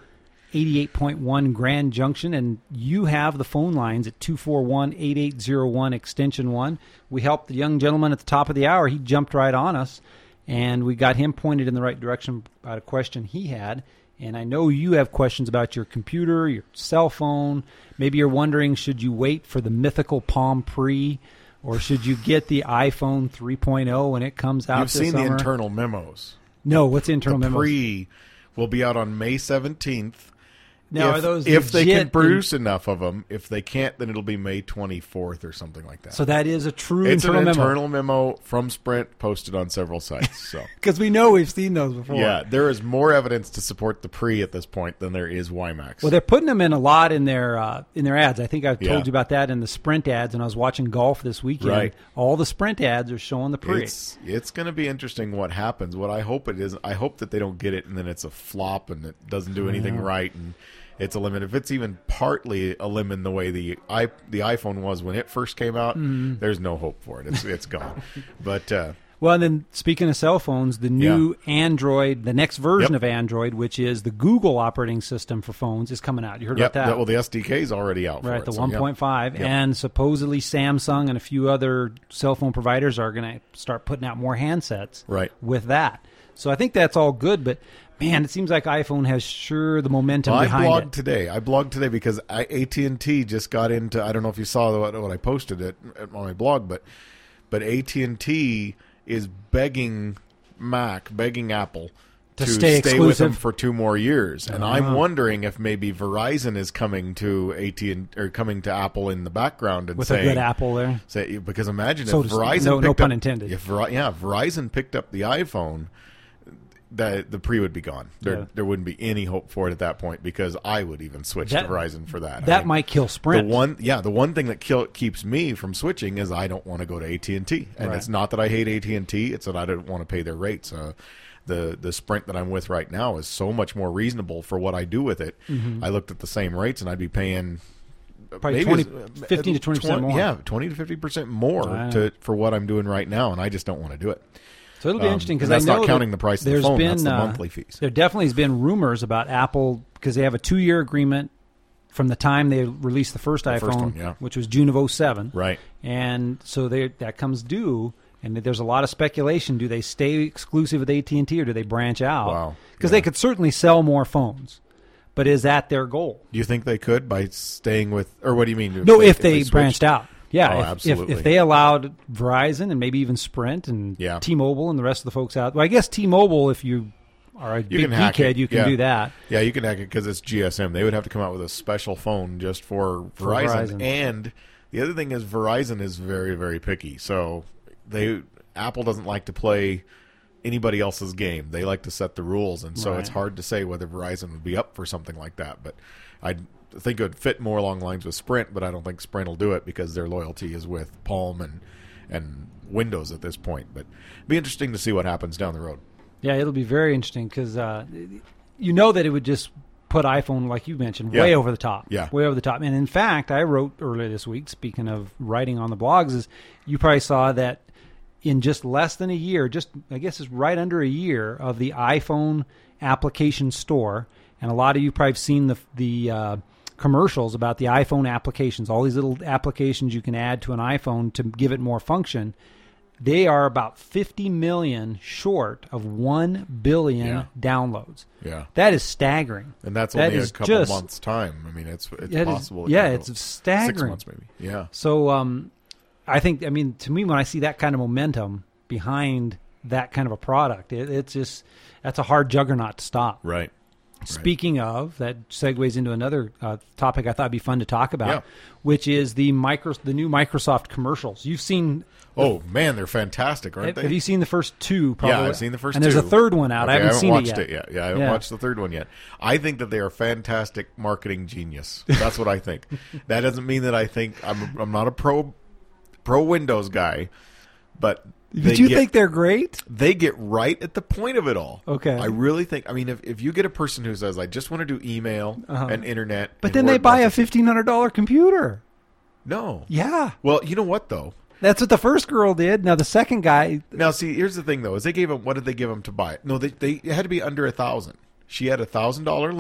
eighty-eight point one Grand Junction, and you have the phone lines at two four one, eight eight zero one, extension one. We helped the young gentleman at the top of the hour. He jumped right on us, and we got him pointed in the right direction about a question he had. And I know you have questions about your computer, your cell phone. Maybe you're wondering, should you wait for the mythical Palm Pre, or should you get the iPhone three point oh when it comes out You've this seen summer? the internal memos. No, what's the internal The memos? Pre will be out on May seventeenth. Now, if, are those if they can legit produce enough of them. If they can't, then it'll be May twenty-fourth or something like that. So that is a true it's internal an memo. internal memo from Sprint posted on several sites. So Because we know we've seen those before. yeah, there is more evidence to support the Pre at this point than there is WiMAX. Well, they're putting them in a lot in their uh, in their ads. I think I've told Yeah. you about that in the Sprint ads, and I was watching golf this weekend. Right. All the Sprint ads are showing the Pre. It's it's going to be interesting what happens. What I hope it is, I hope that they don't get it and then it's a flop and it doesn't do anything Yeah. right and it's a lemon. If it's even partly a lemon the way the i the iPhone was when it first came out, Mm-hmm. there's no hope for it. It's it's gone. But uh, Well, and then speaking of cell phones, the new Android, the next version Yep. of Android, which is the Google operating system for phones, is coming out. You heard yep, about that? well, the S D K is already out. Right, for the it, so, one yeah. point five, Yep. and supposedly Samsung and a few other cell phone providers are going to start putting out more handsets Right. with that. So I think that's all good, but man, it seems like iPhone has sure the momentum Well, I behind blogged it. today. I blogged today because I, A T and T just got into. I don't know if you saw what, what I posted it on my blog, but but A T and T is begging Mac, begging Apple To to, stay stay, with them exclusive? for two more years, and Uh-huh. I'm wondering if maybe Verizon is coming to A T and or coming to Apple in the background and With saying, a good Apple there. Say, because imagine So if to- Verizon no- no picked pun up, intended. If Veri- yeah, Verizon picked up the iPhone, that the Pre would be gone. There, Yeah. there wouldn't be any hope for it at that point because I would even switch That- to Verizon for that. That I- might kill Sprint. The one, yeah, the one thing that kill, keeps me from switching is I don't want to go to A T and T, and Right. it's not that I hate A T and T; it's that I don't want to pay their rates. Uh, the the Sprint that I'm with right now is so much more reasonable for what I do with it. Mm-hmm. I looked at the same rates, and I'd be paying. Probably maybe twenty, as- fifteen to twenty percent more. Yeah, twenty to fifty percent more Wow. to for what I'm doing right now, and I just don't want to do it. So it'll be Um, interesting because and I that's know not counting that the price of the there's phone, Been, that's the uh, monthly fees. There definitely has been rumors about Apple because they have a two-year agreement from the time they released the first The iPhone, first one, yeah. which was June of oh seven. Right. And so they, that comes due, and there's a lot of speculation. Do they stay exclusive with A T and T or do they branch out? Wow. Because Yeah. they could certainly sell more phones, but is that their goal? Do you think they could by staying with, or what do you mean? No, if they, switched? branched out. Yeah, Oh, if, absolutely. if if they allowed Verizon and maybe even Sprint and Yeah. T-Mobile and the rest of the folks out. Well, I guess T-Mobile, if you are a big can hack geekhead, it. you can Yeah. do that. Yeah, you can hack it because it's G S M. They would have to come out with a special phone just for For Verizon. Verizon. And the other thing is Verizon is very, very picky. So they Apple doesn't like to play anybody else's game. They like to set the rules, and so Right. it's hard to say whether Verizon would be up for something like that. But I think it would fit more along lines with Sprint, but I don't think Sprint will do it because their loyalty is with Palm and and Windows at this point. But it'd be interesting to see what happens down the road. Yeah, it'll be very interesting because uh, you know that it would just put iPhone, like you mentioned, Yeah. way over the top. Yeah. Way over the top. And in fact, I wrote earlier this week, speaking of writing on the blogs, is you probably saw that in just less than a year, just I guess it's right under a year of the iPhone application store, and a lot of you probably have seen the the uh, commercials about the iPhone applications, all these little applications you can add to an iPhone to give it more function. They are about fifty million short of one billion Yeah. downloads. Yeah. That is staggering. And that's That only a is couple just- months' time. I mean, it's it's That is- possible. it yeah, could it's go Six staggering. months, maybe. Yeah. So um, I think, I mean, to me, when I see that kind of momentum behind that kind of a product, it, it's just, that's a hard juggernaut to stop. Right. Speaking of, that segues into another uh, topic I thought would be fun to talk about, Yeah. which is the micro, the new Microsoft commercials. You've seen, Oh man, they're fantastic, aren't have, they? have you seen the first two? Probably? Yeah, I've seen the first and two. And there's a third one out. Okay, I haven't, seen watched it yet. yet. Yeah, I haven't Yeah. watched the third one yet. I think that they are fantastic marketing genius. That's what I think. That doesn't mean that I think I'm I'm not a pro pro Windows guy, but Did they you get, think they're great? they get right at the point of it all? Okay. I really think. I mean, if if you get a person who says, "I just want to do email Uh-huh. and internet," But and then they word buy a messaging- fifteen hundred dollars computer. no. Yeah. Well, you know what though. That's what the first girl did. Now the second guy, Now, see, here's the thing, though: is they gave him what did they give him to buy it? No, they they it had to be under a thousand. She had a thousand dollar limit,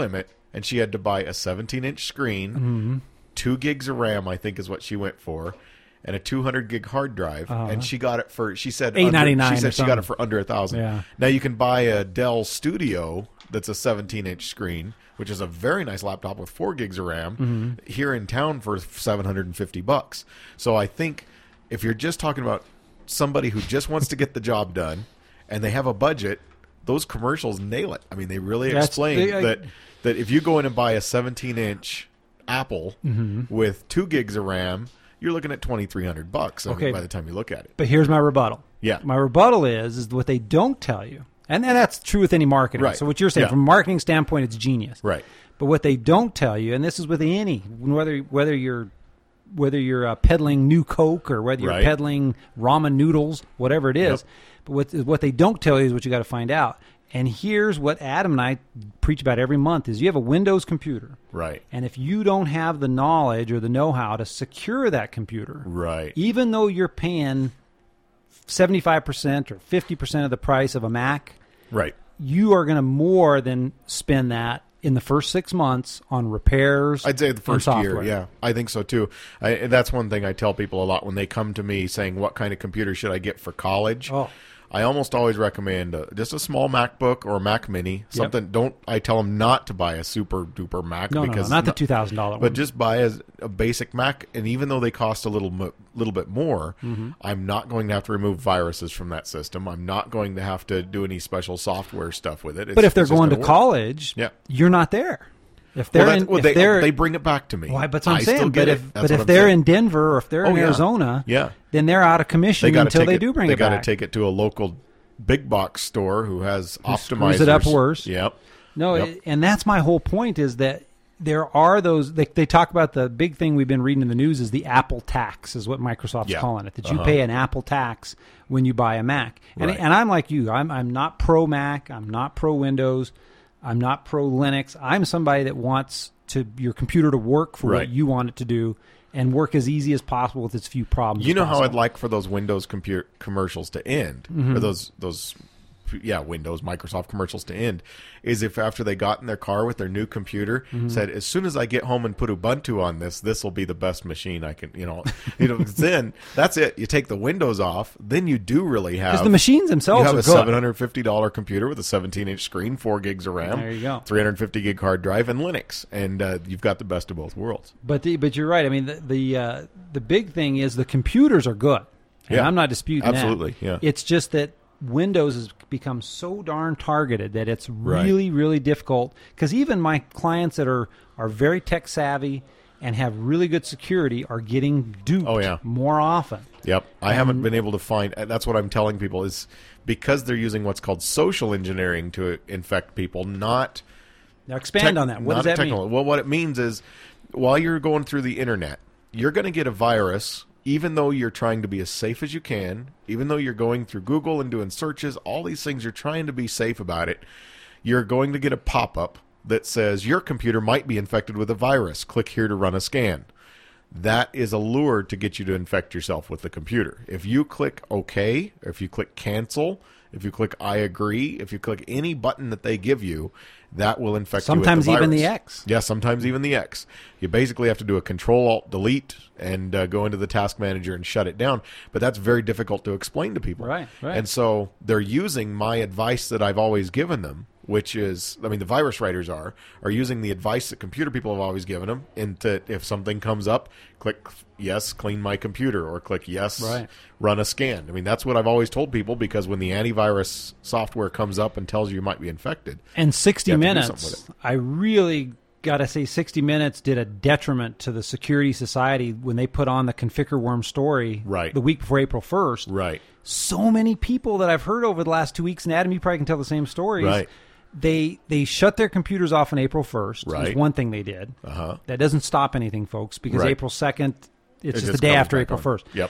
and she had to buy a seventeen-inch screen, Mm-hmm. two gigs of RAM, I think is what she went for, and a two hundred gig hard drive, Uh-huh. and she got it for, she said, eight ninety-nine under, she or said she got it something. for under a thousand. Yeah. Now you can buy a Dell Studio that's a seventeen-inch screen, which is a very nice laptop with four gigs of RAM Mm-hmm. here in town for seven hundred fifty bucks. So I think if you're just talking about somebody who just wants to get the job done and they have a budget, those commercials nail it. I mean, they really That's- explain they- I- that that if you go in and buy a seventeen-inch Apple Mm-hmm. with two gigs of RAM, you're looking at twenty-three hundred bucks. I mean, Okay. by the time you look at it. But here's my rebuttal. Yeah. My rebuttal is is what they don't tell you, and, and that's true with any marketing. Right. So what you're saying, Yeah. from a marketing standpoint, it's genius. Right. But what they don't tell you, and this is with any, whether whether you're whether you're uh, peddling new Coke or whether you're Right. peddling ramen noodles, whatever it is, Yep. but what what they don't tell you is what you got to find out. And here's what Adam and I preach about every month: is you have a Windows computer, Right. and if you don't have the knowledge or the know-how to secure that computer, Right. even though you're paying seventy-five percent or fifty percent of the price of a Mac, Right. you are going to more than spend that in the first six months on repairs. I'd say the and first year, software. yeah. I think so too. I, and that's one thing I tell people a lot when they come to me saying, what kind of computer should I get for college? Oh. I almost always recommend uh, just a small MacBook or a Mac Mini. Something. Don't I tell them not to buy a super duper Mac No, no, no, because not the two thousand dollars one. but just buy a, a basic Mac. And even though they cost a little mo- little bit more, Mm-hmm. I'm not going to have to remove viruses from that system. I'm not going to have to do any special software stuff with it. It's, but if they're it's just going to gonna work. college, Yeah. you're not there. If they're well, in, that, well, if they, they're, they bring it back to me. why? But that's what I'm I still saying. get But it. if That's but what if I'm they're saying. in Denver or if they're Oh, in yeah. Arizona, Yeah. then they're out of commission gotta until take they it, do bring they it gotta back. take it to a local big box store who has optimizers. screws it up worse. Yep. No, Yep. it- and that's my whole point is that there are those, they, they talk about the big thing we've been reading in the news is the Apple tax is what Microsoft's Yeah. calling it, that you Uh-huh. pay an Apple tax when you buy a Mac. And, Right. and I'm like you. I'm, I'm not pro Mac. I'm not pro Windows. I'm not pro Linux. I'm somebody that wants to your computer to work for Right. what you want it to do and work as easy as possible with as few problems You as know how I'd possible. like for those Windows computer commercials to end, Mm-hmm. or those those yeah Windows Microsoft commercials to end, is if after they got in their car with their new computer Mm-hmm. said, as soon as I get home and put Ubuntu on this, this will be the best machine I can, you know, you know. Then that's it. You take the Windows off, then you do really have Because the machines You themselves have are a good. seven hundred fifty dollars computer with a seventeen-inch screen, four gigs of RAM, There you go. three hundred fifty gig hard drive, and Linux, and uh, you've got the best of both worlds. But the, but you're right. I mean, the the, uh, the big thing is the computers are good. And Yeah. I'm not disputing Absolutely, that. yeah. It's just that Windows has become so darn targeted that it's Right. really, really difficult. Because even my clients that are, are very tech savvy and have really good security are getting duped Oh, yeah. more often. Yep. I haven't been able to find, that's what I'm telling people, is because they're using what's called social engineering to infect people, not Now expand tech- on that. What not does that technical. mean? Well, what it means is while you're going through the internet, you're going to get a virus, even though you're trying to be as safe as you can, even though you're going through Google and doing searches, all these things, you're trying to be safe about it. You're going to get a pop-up that says your computer might be infected with a virus. Click here to run a scan. That is a lure to get you to infect yourself with the computer. If you click OK, or if you click cancel, if you click I agree, if you click any button that they give you, that will infect Sometimes you with the even virus. the X. Yeah, sometimes even the X. You basically have to do a control alt delete and uh, go into the task manager and shut it down. But that's very difficult to explain to people. Right, right. And so they're using my advice that I've always given them, which is, I mean, the virus writers are, are using the advice that computer people have always given them. And to, if something comes up, click yes, clean my computer, or click yes, Right. run a scan. I mean, that's what I've always told people, because when the antivirus software comes up and tells you you might be infected, And sixty You have to do something Minutes, with I really got to say sixty Minutes did a detriment to the Security Society when they put on the Configure Worm story Right. the week before April first. right, So many people that I've heard over the last two weeks, and Adam, you probably can tell the same stories. Right. They they shut their computers off on April first. Right. That's one thing they did. uh-huh. That doesn't stop anything, folks, because Right. April second, it's It just the just day comes after back April on. first. Yep.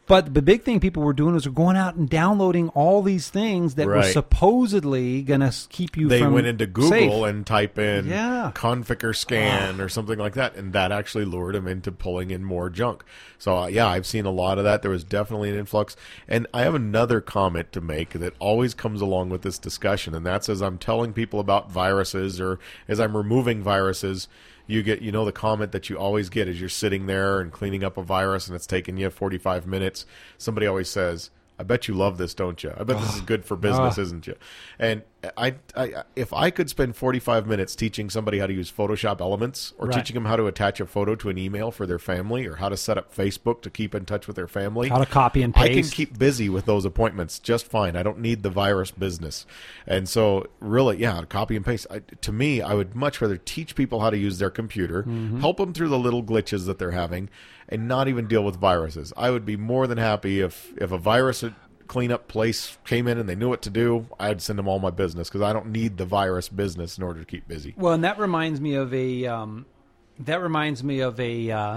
But the big thing people were doing was were going out and downloading all these things that were Right. supposedly going to keep you They from went into Google safe. and type in Yeah. Configure scan or something like that, and that actually lured them into pulling in more junk. So, uh, yeah, I've seen a lot of that. There was definitely an influx. And I have another comment to make that always comes along with this discussion, and that's as I'm telling people about viruses or as I'm removing viruses, you get, you know, the comment that you always get as you're sitting there and cleaning up a virus and it's taking you forty-five minutes. Somebody always says, I bet you love this, don't you? I bet this is good for business, Ah. isn't you? And I, I, if I could spend forty-five minutes teaching somebody how to use Photoshop Elements or Right. teaching them how to attach a photo to an email for their family or how to set up Facebook to keep in touch with their family, How to copy and I can paste. keep busy with those appointments just fine. I don't need the virus business. And so really, yeah, copy and paste. I, to me, I would much rather teach people how to use their computer, Mm-hmm. help them through the little glitches that they're having, and not even deal with viruses. I would be more than happy if, if a virus cleanup place came in and they knew what to do, I'd send them all my business because I don't need the virus business in order to keep busy. Well, and that reminds me of a um, that reminds me of a uh,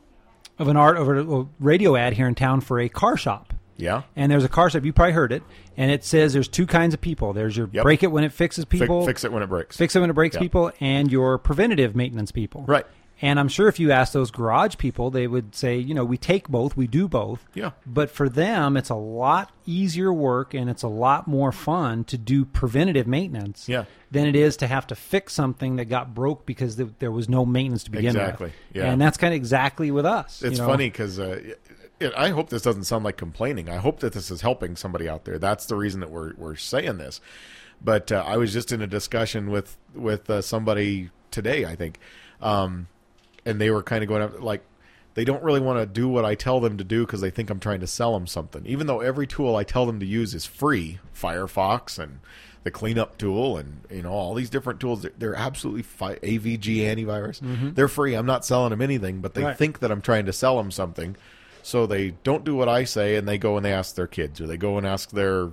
of an art of a radio ad here in town for a car shop. Yeah? And there's a car shop, you probably heard it, and it says there's two kinds of people. There's your Yep. break it when it fixes Fi- people, fix it when it breaks. fix it when it breaks Yep. people, and your preventative maintenance people. Right. And I'm sure if you ask those garage people, they would say, you know, we take both, we do both. Yeah. But for them, it's a lot easier work and it's a lot more fun to do preventative maintenance Yeah. than it is to have to fix something that got broke because th- there was no maintenance to begin Exactly. with. Yeah. And that's kind of exactly with us. It's you know? funny because uh, it, I hope this doesn't sound like complaining. I hope that this is helping somebody out there. That's the reason that we're we're saying this. But uh, I was just in a discussion with with uh, somebody today, I think, um, and they were kind of going up like they don't really want to do what I tell them to do because they think I'm trying to sell them something. Even though every tool I tell them to use is free, Firefox and the cleanup tool and you know all these different tools, they're, they're absolutely fi- A V G antivirus. They're free. I'm not selling them anything, but they Right. think that I'm trying to sell them something. So they don't do what I say, and they go and they ask their kids, or they go and ask their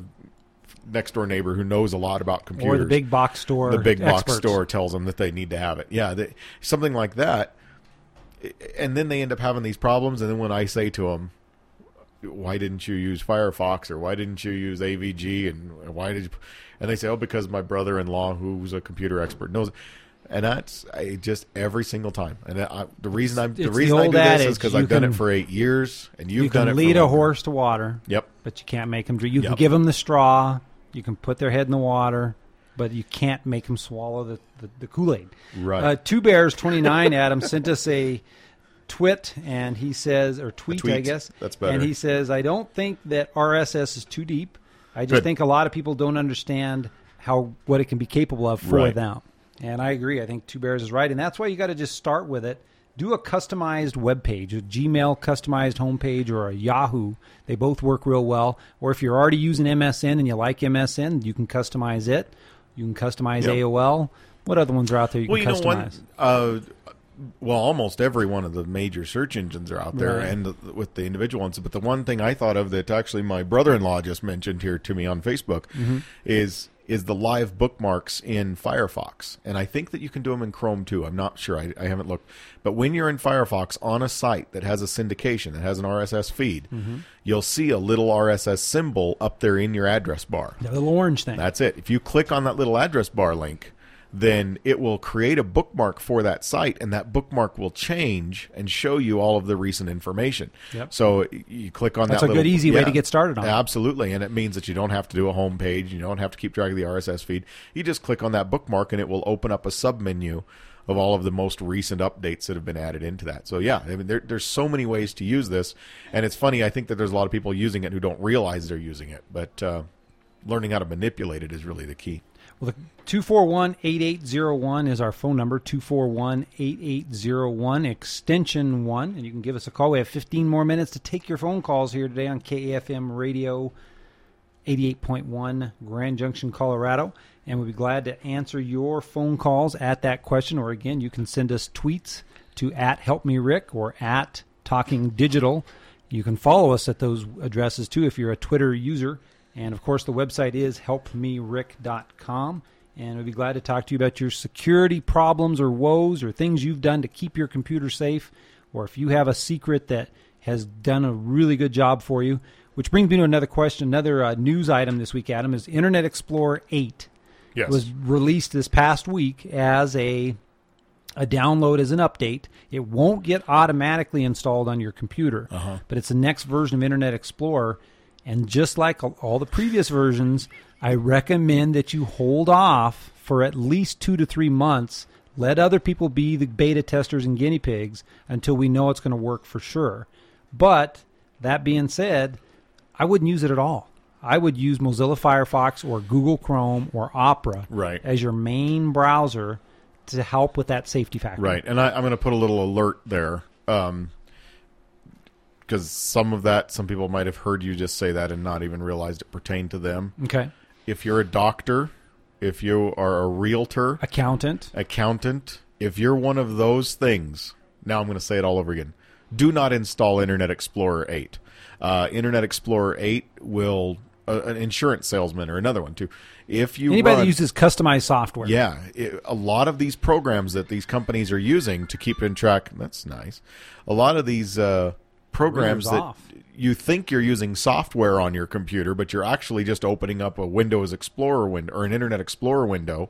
next door neighbor who knows a lot about computers. Or the big box store. The big box experts. store tells them that they need to have it. Yeah, they, something like that. And then they end up having these problems. And then when I say to them, why didn't you use Firefox or why didn't you use A V G and why did you, and they say, oh, because my brother-in-law, who's a computer expert, knows. And that's I just every single time. And I, the reason I'm the It's the reason I old do this adage, is because you I've done can- it for eight years, and you've You done can it. lead for a longer. horse to water, Yep. but you can't make them drink. You can Yep. give them the straw. You can put their head in the water, but you can't make them swallow the, the, the Kool-Aid. Right. Uh, Two Bears twenty-nine, Adam, sent us a twit, and he says, or tweet, tweet. I guess. That's better. And he says, I don't think that R S S is too deep. I just Good. think a lot of people don't understand how what it can be capable of for Right. them. And I agree. I think Two Bears is right. And that's why you got to just start with it. Do a customized web page, a Gmail customized homepage, or a Yahoo. They both work real well. Or if you're already using M S N and you like M S N, you can customize it. You can customize Yep. A O L. What other ones are out there you Well, can you know customize? what? Uh, well, almost every one of the major search engines are out there, Right. and the, with the individual ones. But the one thing I thought of that actually my brother-in-law just mentioned here to me on Facebook Mm-hmm. is is the live bookmarks in Firefox, and I think that you can do them in Chrome too. I'm not sure. I, I haven't looked, but when you're in Firefox on a site that has a syndication that has an R S S feed, Mm-hmm. you'll see a little R S S symbol up there in your address bar. The little orange thing. That's it. If you click on that little address bar link, then it will create a bookmark for that site, and that bookmark will change and show you all of the recent information. Yep. So you click on That's that. a good, little- easy way yeah, to get started on it. Absolutely, and it means that you don't have to do a home page. You don't have to keep track of the R S S feed. You just click on that bookmark, and it will open up a submenu of all of the most recent updates that have been added into that. So yeah, I mean, there, there's so many ways to use this, and it's funny. I think that there's a lot of people using it who don't realize they're using it, but uh, learning how to manipulate it is really the key. Well, the two four one, eight eight zero one is our phone number, two four one, eight eight zero one, extension one, and you can give us a call. We have fifteen more minutes to take your phone calls here today on K A F M Radio eighty-eight point one, Grand Junction, Colorado, and we'll be glad to answer your phone calls at that question, or again, you can send us tweets to at Help Me Rick or at Talking Digital. You can follow us at those addresses, too, if you're a Twitter user. And, of course, the website is help me rick dot com. And we'd be glad to talk to you about your security problems or woes or things you've done to keep your computer safe. Or if you have a secret that has done a really good job for you. Which brings me to another question, another uh, news item this week, Adam, is Internet Explorer eight. Yes. Was released this past week as a a download, as an update. It won't get automatically installed on your computer, uh-huh. but it's the next version of Internet Explorer. And just like all the previous versions, I recommend that you hold off for at least two to three months. Let other people be the beta testers and guinea pigs until we know it's going to work for sure. But that being said, I wouldn't use it at all. I would use Mozilla Firefox or Google Chrome or Opera right. as your main browser to help with that safety factor. Right, and I, I'm going to put a little alert there, um, because some of that, some people might have heard you just say that and not even realized it pertained to them. Okay. If you're a doctor, if you are a realtor, accountant, accountant, if you're one of those things, now I'm going to say it all over again, do not install Internet Explorer eight. Uh, Internet Explorer eight will, uh, an insurance salesman or another one too. If you Anybody run, that uses customized software. Yeah. It, a lot of these programs that these companies are using to keep in track, that's nice. A lot of these uh, programs Ringers that off. you think you're using software on your computer, but you're actually just opening up a Windows Explorer window or an Internet Explorer window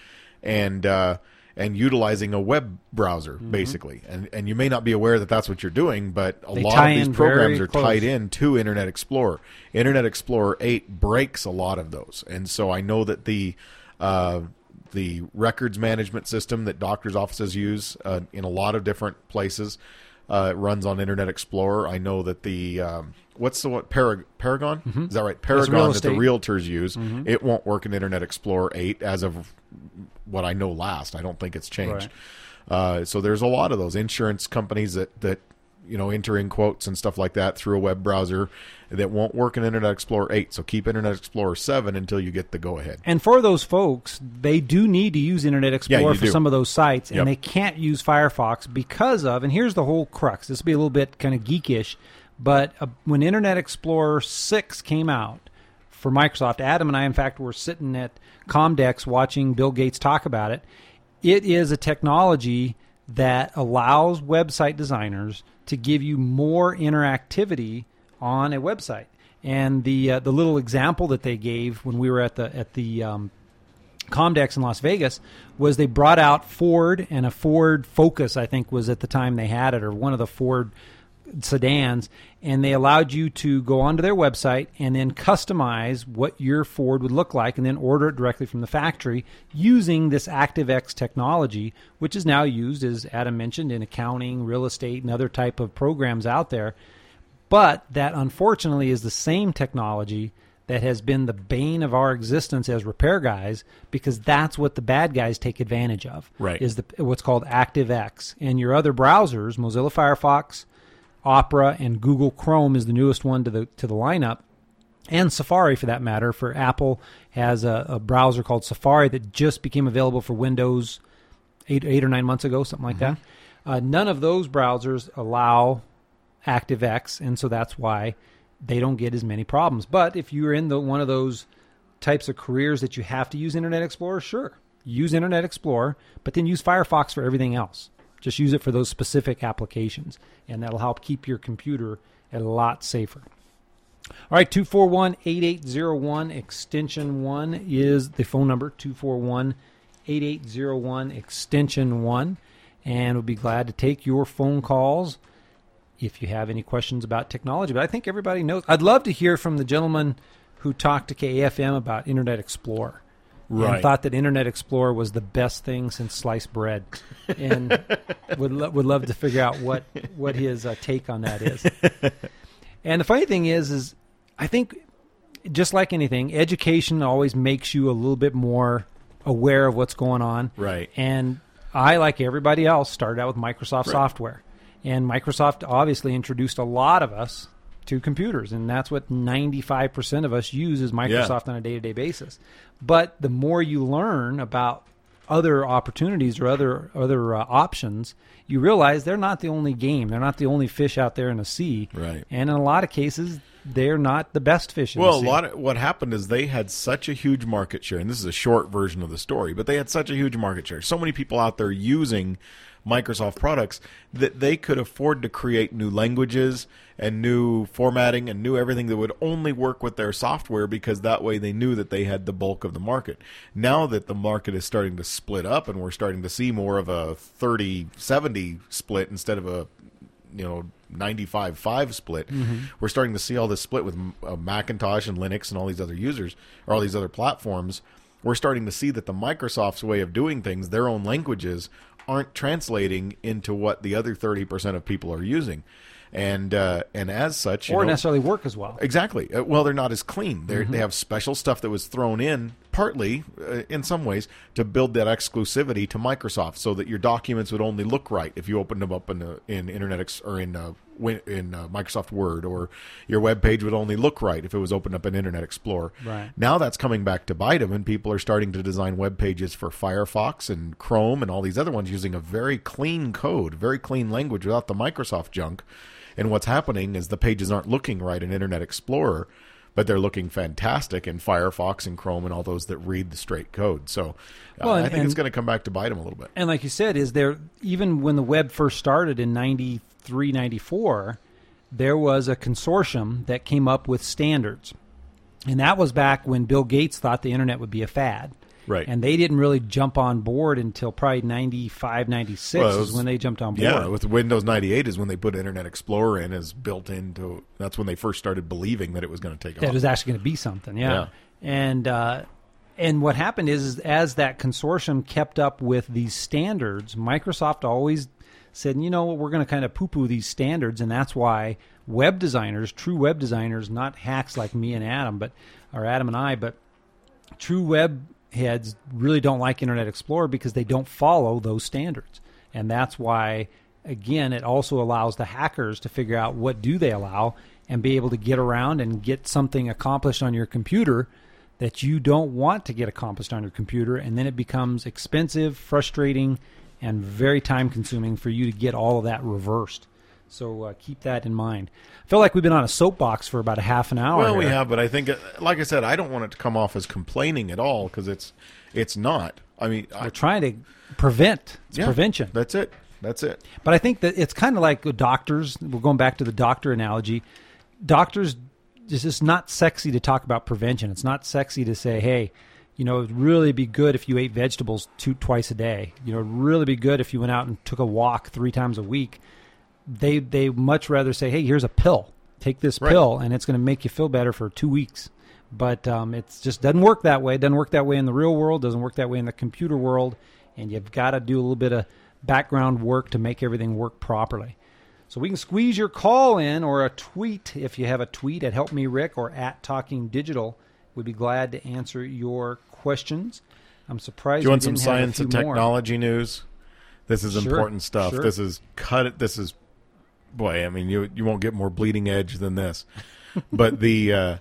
and uh, and utilizing a web browser, mm-hmm. basically. And and you may not be aware that that's what you're doing, but a They lot tie of these in programs very are close. tied in to Internet Explorer. Internet Explorer eight breaks a lot of those. And so I know that the uh, the records management system that doctors' offices use uh, in a lot of different places uh, runs on Internet Explorer. I know that the um, what's the what Parag- Paragon? Mm-hmm. Is that right? real Paragon that the estate. realtors use. Mm-hmm. It won't work in Internet Explorer eight as of what I know last. I don't think it's changed. Right. Uh, so there's a lot of those insurance companies that, that you know enter in quotes and stuff like that through a web browser that won't work in Internet Explorer eight. So keep Internet Explorer seven until you get the go ahead. And for those folks, they do need to use Internet Explorer you for do. some of those sites, and Yep. they can't use Firefox because of, and here's the whole crux. This will be a little bit kind of geekish, but uh, when Internet Explorer six came out for Microsoft, Adam and I, in fact, were sitting at Comdex watching Bill Gates talk about it. It is a technology that allows website designers to give you more interactivity on a website. And the uh, the little example that they gave when we were at the at the um, Comdex in Las Vegas was they brought out Ford, and a Ford Focus, I think, was at the time they had it, or one of the Ford sedans, and they allowed you to go onto their website and then customize what your Ford would look like and then order it directly from the factory using this ActiveX technology, which is now used, as Adam mentioned, in accounting, real estate, and other type of programs out there. But that, unfortunately, is the same technology that has been the bane of our existence as repair guys, because that's what the bad guys take advantage of. Right. Is the what's called ActiveX. And your other browsers, Mozilla Firefox, Opera, and Google Chrome is the newest one to the to the lineup, and Safari for that matter. For Apple has a, a browser called Safari that just became available for Windows eight eight or nine months ago, something like Mm-hmm. that. Uh, none of those browsers allow ActiveX, and so that's why they don't get as many problems. But if you're in the one of those types of careers that you have to use Internet Explorer, sure, use Internet Explorer, but then use Firefox for everything else. Just use it for those specific applications, and that'll help keep your computer a lot safer. All right, two four one, eight eight zero one, extension one is the phone number, two four one, eight eight zero one, extension one, and we'll be glad to take your phone calls if you have any questions about technology. But I think everybody knows. I'd love to hear from the gentleman who talked to K A F M about Internet Explorer. Right. And thought that Internet Explorer was the best thing since sliced bread, and would lo- would love to figure out what what his uh, take on that is. And the funny thing is, is I think just like anything, education always makes you a little bit more aware of what's going on. Right. And I, like everybody else, started out with Microsoft Right. software, and Microsoft obviously introduced a lot of us to computers, and that's what ninety-five percent of us use is Microsoft Yeah. on a day-to-day basis. But the more you learn about other opportunities or other other uh, options, you realize they're not the only game. They're not the only fish out there in the sea. Right. And in a lot of cases, they're not the best fish in Well, the sea. a lot of what happened is they had such a huge market share, and this is a short version of the story, but they had such a huge market share. So many people out there using Microsoft products, that they could afford to create new languages and new formatting and new everything that would only work with their software, because that way they knew that they had the bulk of the market. Now that the market is starting to split up and we're starting to see more of a thirty seventy split instead of a, you know, ninety-five five split, mm-hmm. we're starting to see all this split with uh, Macintosh and Linux and all these other users, or all these other platforms. We're starting to see that the Microsoft's way of doing things, their own languages, aren't translating into what the other thirty percent of people are using. And uh, and as such, you or know, necessarily work as well. Exactly. Uh, Well, they're not as clean. They Mm-hmm. they have special stuff that was thrown in, partly, uh, in some ways, to build that exclusivity to Microsoft, so that your documents would only look right if you opened them up in uh, in Internet Ex- or in uh, win- in uh, Microsoft Word, or your web page would only look right if it was opened up in Internet Explorer. Right. Now that's coming back to bite them, and people are starting to design web pages for Firefox and Chrome and all these other ones using a very clean code, very clean language without the Microsoft junk. And what's happening is the pages aren't looking right in Internet Explorer, but they're looking fantastic in Firefox and Chrome and all those that read the straight code. So uh, Well, and- I think and- it's going to come back to bite them a little bit. And like you said, is there, even when the web first started in ninety-three, ninety-four, there was a consortium that came up with standards. And that was back when Bill Gates thought the internet would be a fad. Right. And they didn't really jump on board until probably ninety-five, ninety-six Well, it is was- when they jumped on board. Yeah, with Windows ninety-eight is when they put Internet Explorer in as built into. That's when they first started believing that it was going to take that off. was actually going to be something, yeah. Yeah. And uh, and what happened is, is as that consortium kept up with these standards, Microsoft always said, you know what, we're going to kind of poo-poo these standards, and that's why web designers, true web designers, not hacks like me and Adam, but or Adam and I, but true web heads really don't like Internet Explorer because they don't follow those standards. And that's why, again, it also allows the hackers to figure out what do they allow and be able to get around and get something accomplished on your computer that you don't want to get accomplished on your computer, and then it becomes expensive, frustrating, and very time-consuming for you to get all of that reversed. So uh, keep that in mind. I feel like we've been on a soapbox for about a half an hour. Well, we here. have, but I think, uh, like I said, I don't want it to come off as complaining at all, because it's it's not. I mean, I, We're trying to prevent. It's yeah, prevention. That's it. That's it. But I think that it's kind of like doctors. We're going back to the doctor analogy. Doctors, it's just not sexy to talk about prevention. It's not sexy to say, hey, you know, it'd really be good if you ate vegetables two, twice a day. You know, it'd really be good if you went out and took a walk three times a week. They they much rather say, hey, here's a pill. Take this Right. pill, and it's going to make you feel better for two weeks. But um, it just doesn't work that way. It doesn't work that way in the real world. Doesn't work that way in the computer world. And you've got to do a little bit of background work to make everything work properly. So we can squeeze your call in or a tweet if you have a tweet at Help Me Rick or at Talking Digital. We'd be glad to answer your questions. I'm surprised Do you want we some didn't have a science few and more. technology news? This is Sure, important stuff. sure. This is cut it. This is, boy. I mean, you you won't get more bleeding edge than this. But the uh,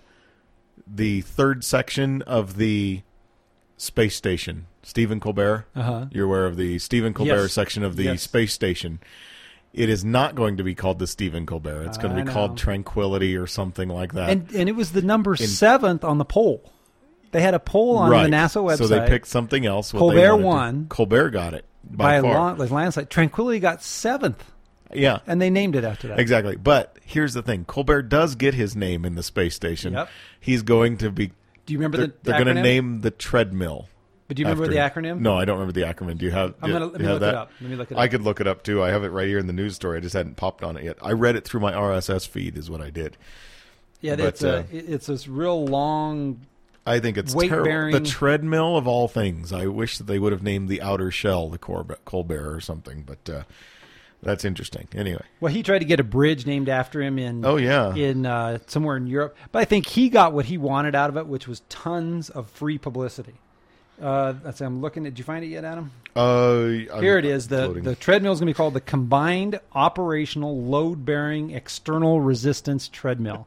the third section of the space station, Stephen Colbert. Uh-huh. You're aware of the Stephen Colbert Yes. section of the Yes. space station. It is not going to be called the Stephen Colbert. It's going I to be know. called Tranquility or something like that. And and it was the number seventh on the poll. They had a poll on right. the NASA website. So they picked something else. what they Colbert wanted to- won. Colbert got it by, by, a far. long, like landslide. Tranquility got seventh, Yeah. and they named it after that. Exactly. But here's the thing. Colbert does get his name in the space station. Yep. He's going to be... Do you remember They're, the they're acronym? going to name the treadmill. But do you remember after- the acronym? No, I don't remember the acronym. Do you have, I'm do, gonna- you let me have look that? it up. Let me look it I up. could look it up, too. I have it right here in the news story. I just hadn't popped on it yet. I read it through my R S S feed is what I did. Yeah, But, it's, a, uh, it- it's this real long... I think it's Weight-bearing- terrible. The treadmill of all things. I wish that they would have named the outer shell the Colbert, Colbert or something, but uh, that's interesting. Anyway. Well, he tried to get a bridge named after him in Oh, yeah. in uh, somewhere in Europe. But I think he got what he wanted out of it, which was tons of free publicity. Uh, that's, I'm looking at. Did you find it yet, Adam? Uh, Here it is. The the treadmill is going to be called the Combined Operational Load-Bearing External Resistance Treadmill.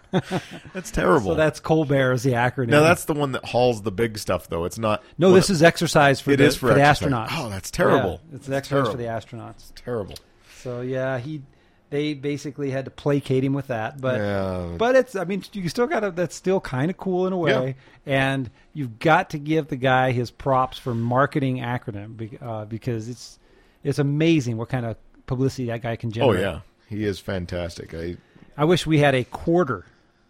That's terrible. So that's Colbert is the acronym. Now that's the one that hauls the big stuff, though. It's not. no, what- this is exercise for It the, is for the exercise. astronauts. Oh, that's terrible. Yeah, it's That's exercise for the terrible. astronauts. terrible. So yeah, he they basically had to placate him with that, but Yeah. but it's I mean you still got to that's still kind of cool in a way, and you've got to give the guy his props for marketing acronym be- uh, because it's It's amazing what kind of publicity that guy can Oh generate. yeah, he is fantastic. I I wish we had a quarter.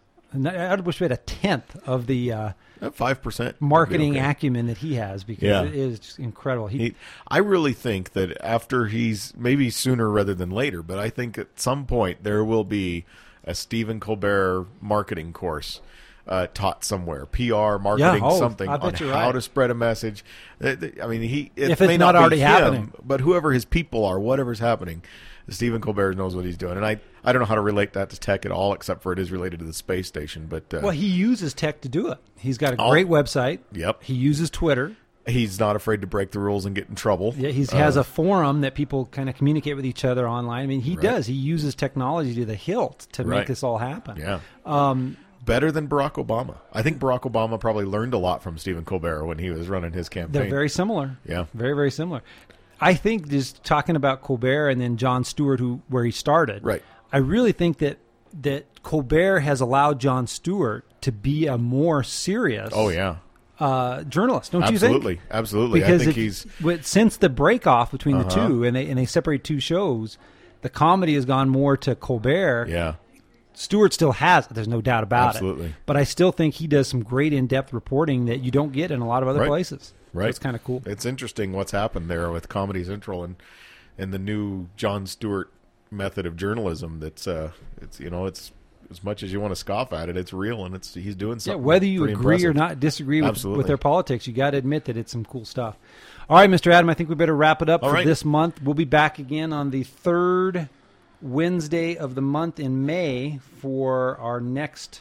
I wish we had a tenth of the uh, five percent marketing okay. acumen that he has, because Yeah. it is just incredible. He, He, I really think that after he's maybe sooner rather than later, but I think at some point there will be a Stephen Colbert marketing course uh, taught somewhere, P R marketing, Yeah, oh, something I bet on you're how right. to spread a message. Uh, th- I mean, he it If may it's not be already him, happening. but whoever his people are, whatever's happening, Stephen Colbert knows what he's doing, and I I don't know how to relate that to tech at all, except for it is related to the space station. But uh, well, he uses tech to do it. He's got a Oh. great website. Yep. He uses Twitter. he's not afraid to break the rules and get in trouble. Yeah, he Uh, has a forum that people kind of communicate with each other online. I mean, he Right. does. He uses technology to the hilt to Right. make this all happen. Yeah. Um, Better than Barack Obama. I think Barack Obama probably learned a lot from Stephen Colbert when he was running his campaign. they're very similar. Yeah. Very, very similar. I think just talking about Colbert and then Jon Stewart, who where he started. Right. I really think that that Colbert has allowed Jon Stewart to be a more serious Oh yeah, uh, journalist, don't absolutely, you think? absolutely. Because I think if- he's with, since the break off between the Uh-huh. two, and they and they separate two shows, the comedy has gone more to Colbert. yeah, Stewart still has it. There's no doubt about Absolutely. it. But I still think he does some great in-depth reporting that you don't get in a lot of other Right. places. So right. it's kind of cool. It's interesting what's happened there with Comedy Central and and the new Jon Stewart method of journalism. That's uh, it's you know it's as much as you want to scoff at it, it's real and it's he's doing Yeah, something. whether you pretty agree or impressive. not disagree with, Absolutely. with their politics, you got to admit that it's some cool stuff. All right, Mister Adam, I think we better wrap it up All for right. this month. We'll be back again on the third Wednesday of the month in May for our next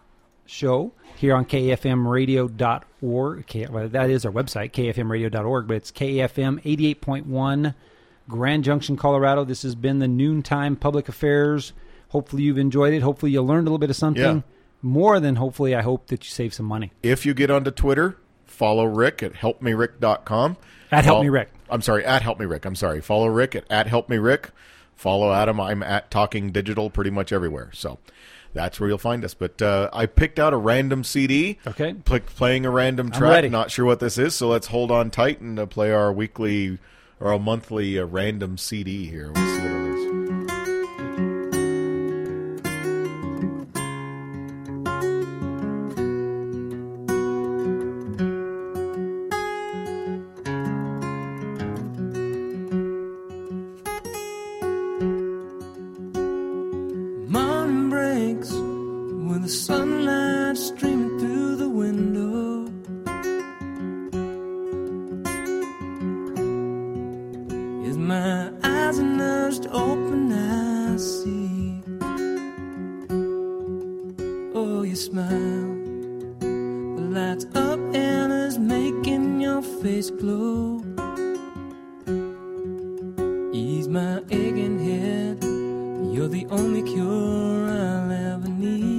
show here on K F M radio dot org. K, well, that is our website, K F M radio dot org, but it's K F M eighty-eight point one, Grand Junction, Colorado. This has been the Noontime Public Affairs. Hopefully you've enjoyed it. Hopefully you learned a little bit of something. Yeah. More than hopefully, I hope that you save some money. If you get onto Twitter, follow Rick at help me rick dot com. At Help Me Rick. I'm sorry, at Help Me Rick. I'm sorry. Follow Rick at, at Help Me Rick. Follow Adam. I'm at Talking Digital pretty much everywhere. So that's where you'll find us. But uh, I picked out a random C D. Okay. Pl- playing a random I'm track. ready. Not sure what this is, so let's hold on tight and uh, play our weekly or a monthly uh, random C D here. We'll see what it is. Morning breaks with the sunlight streaming through the window. As my eyes are nudged open, I see. Oh, you smile. The light's up and is making your face glow. Ease my aching head. You're the only cure I'll ever need.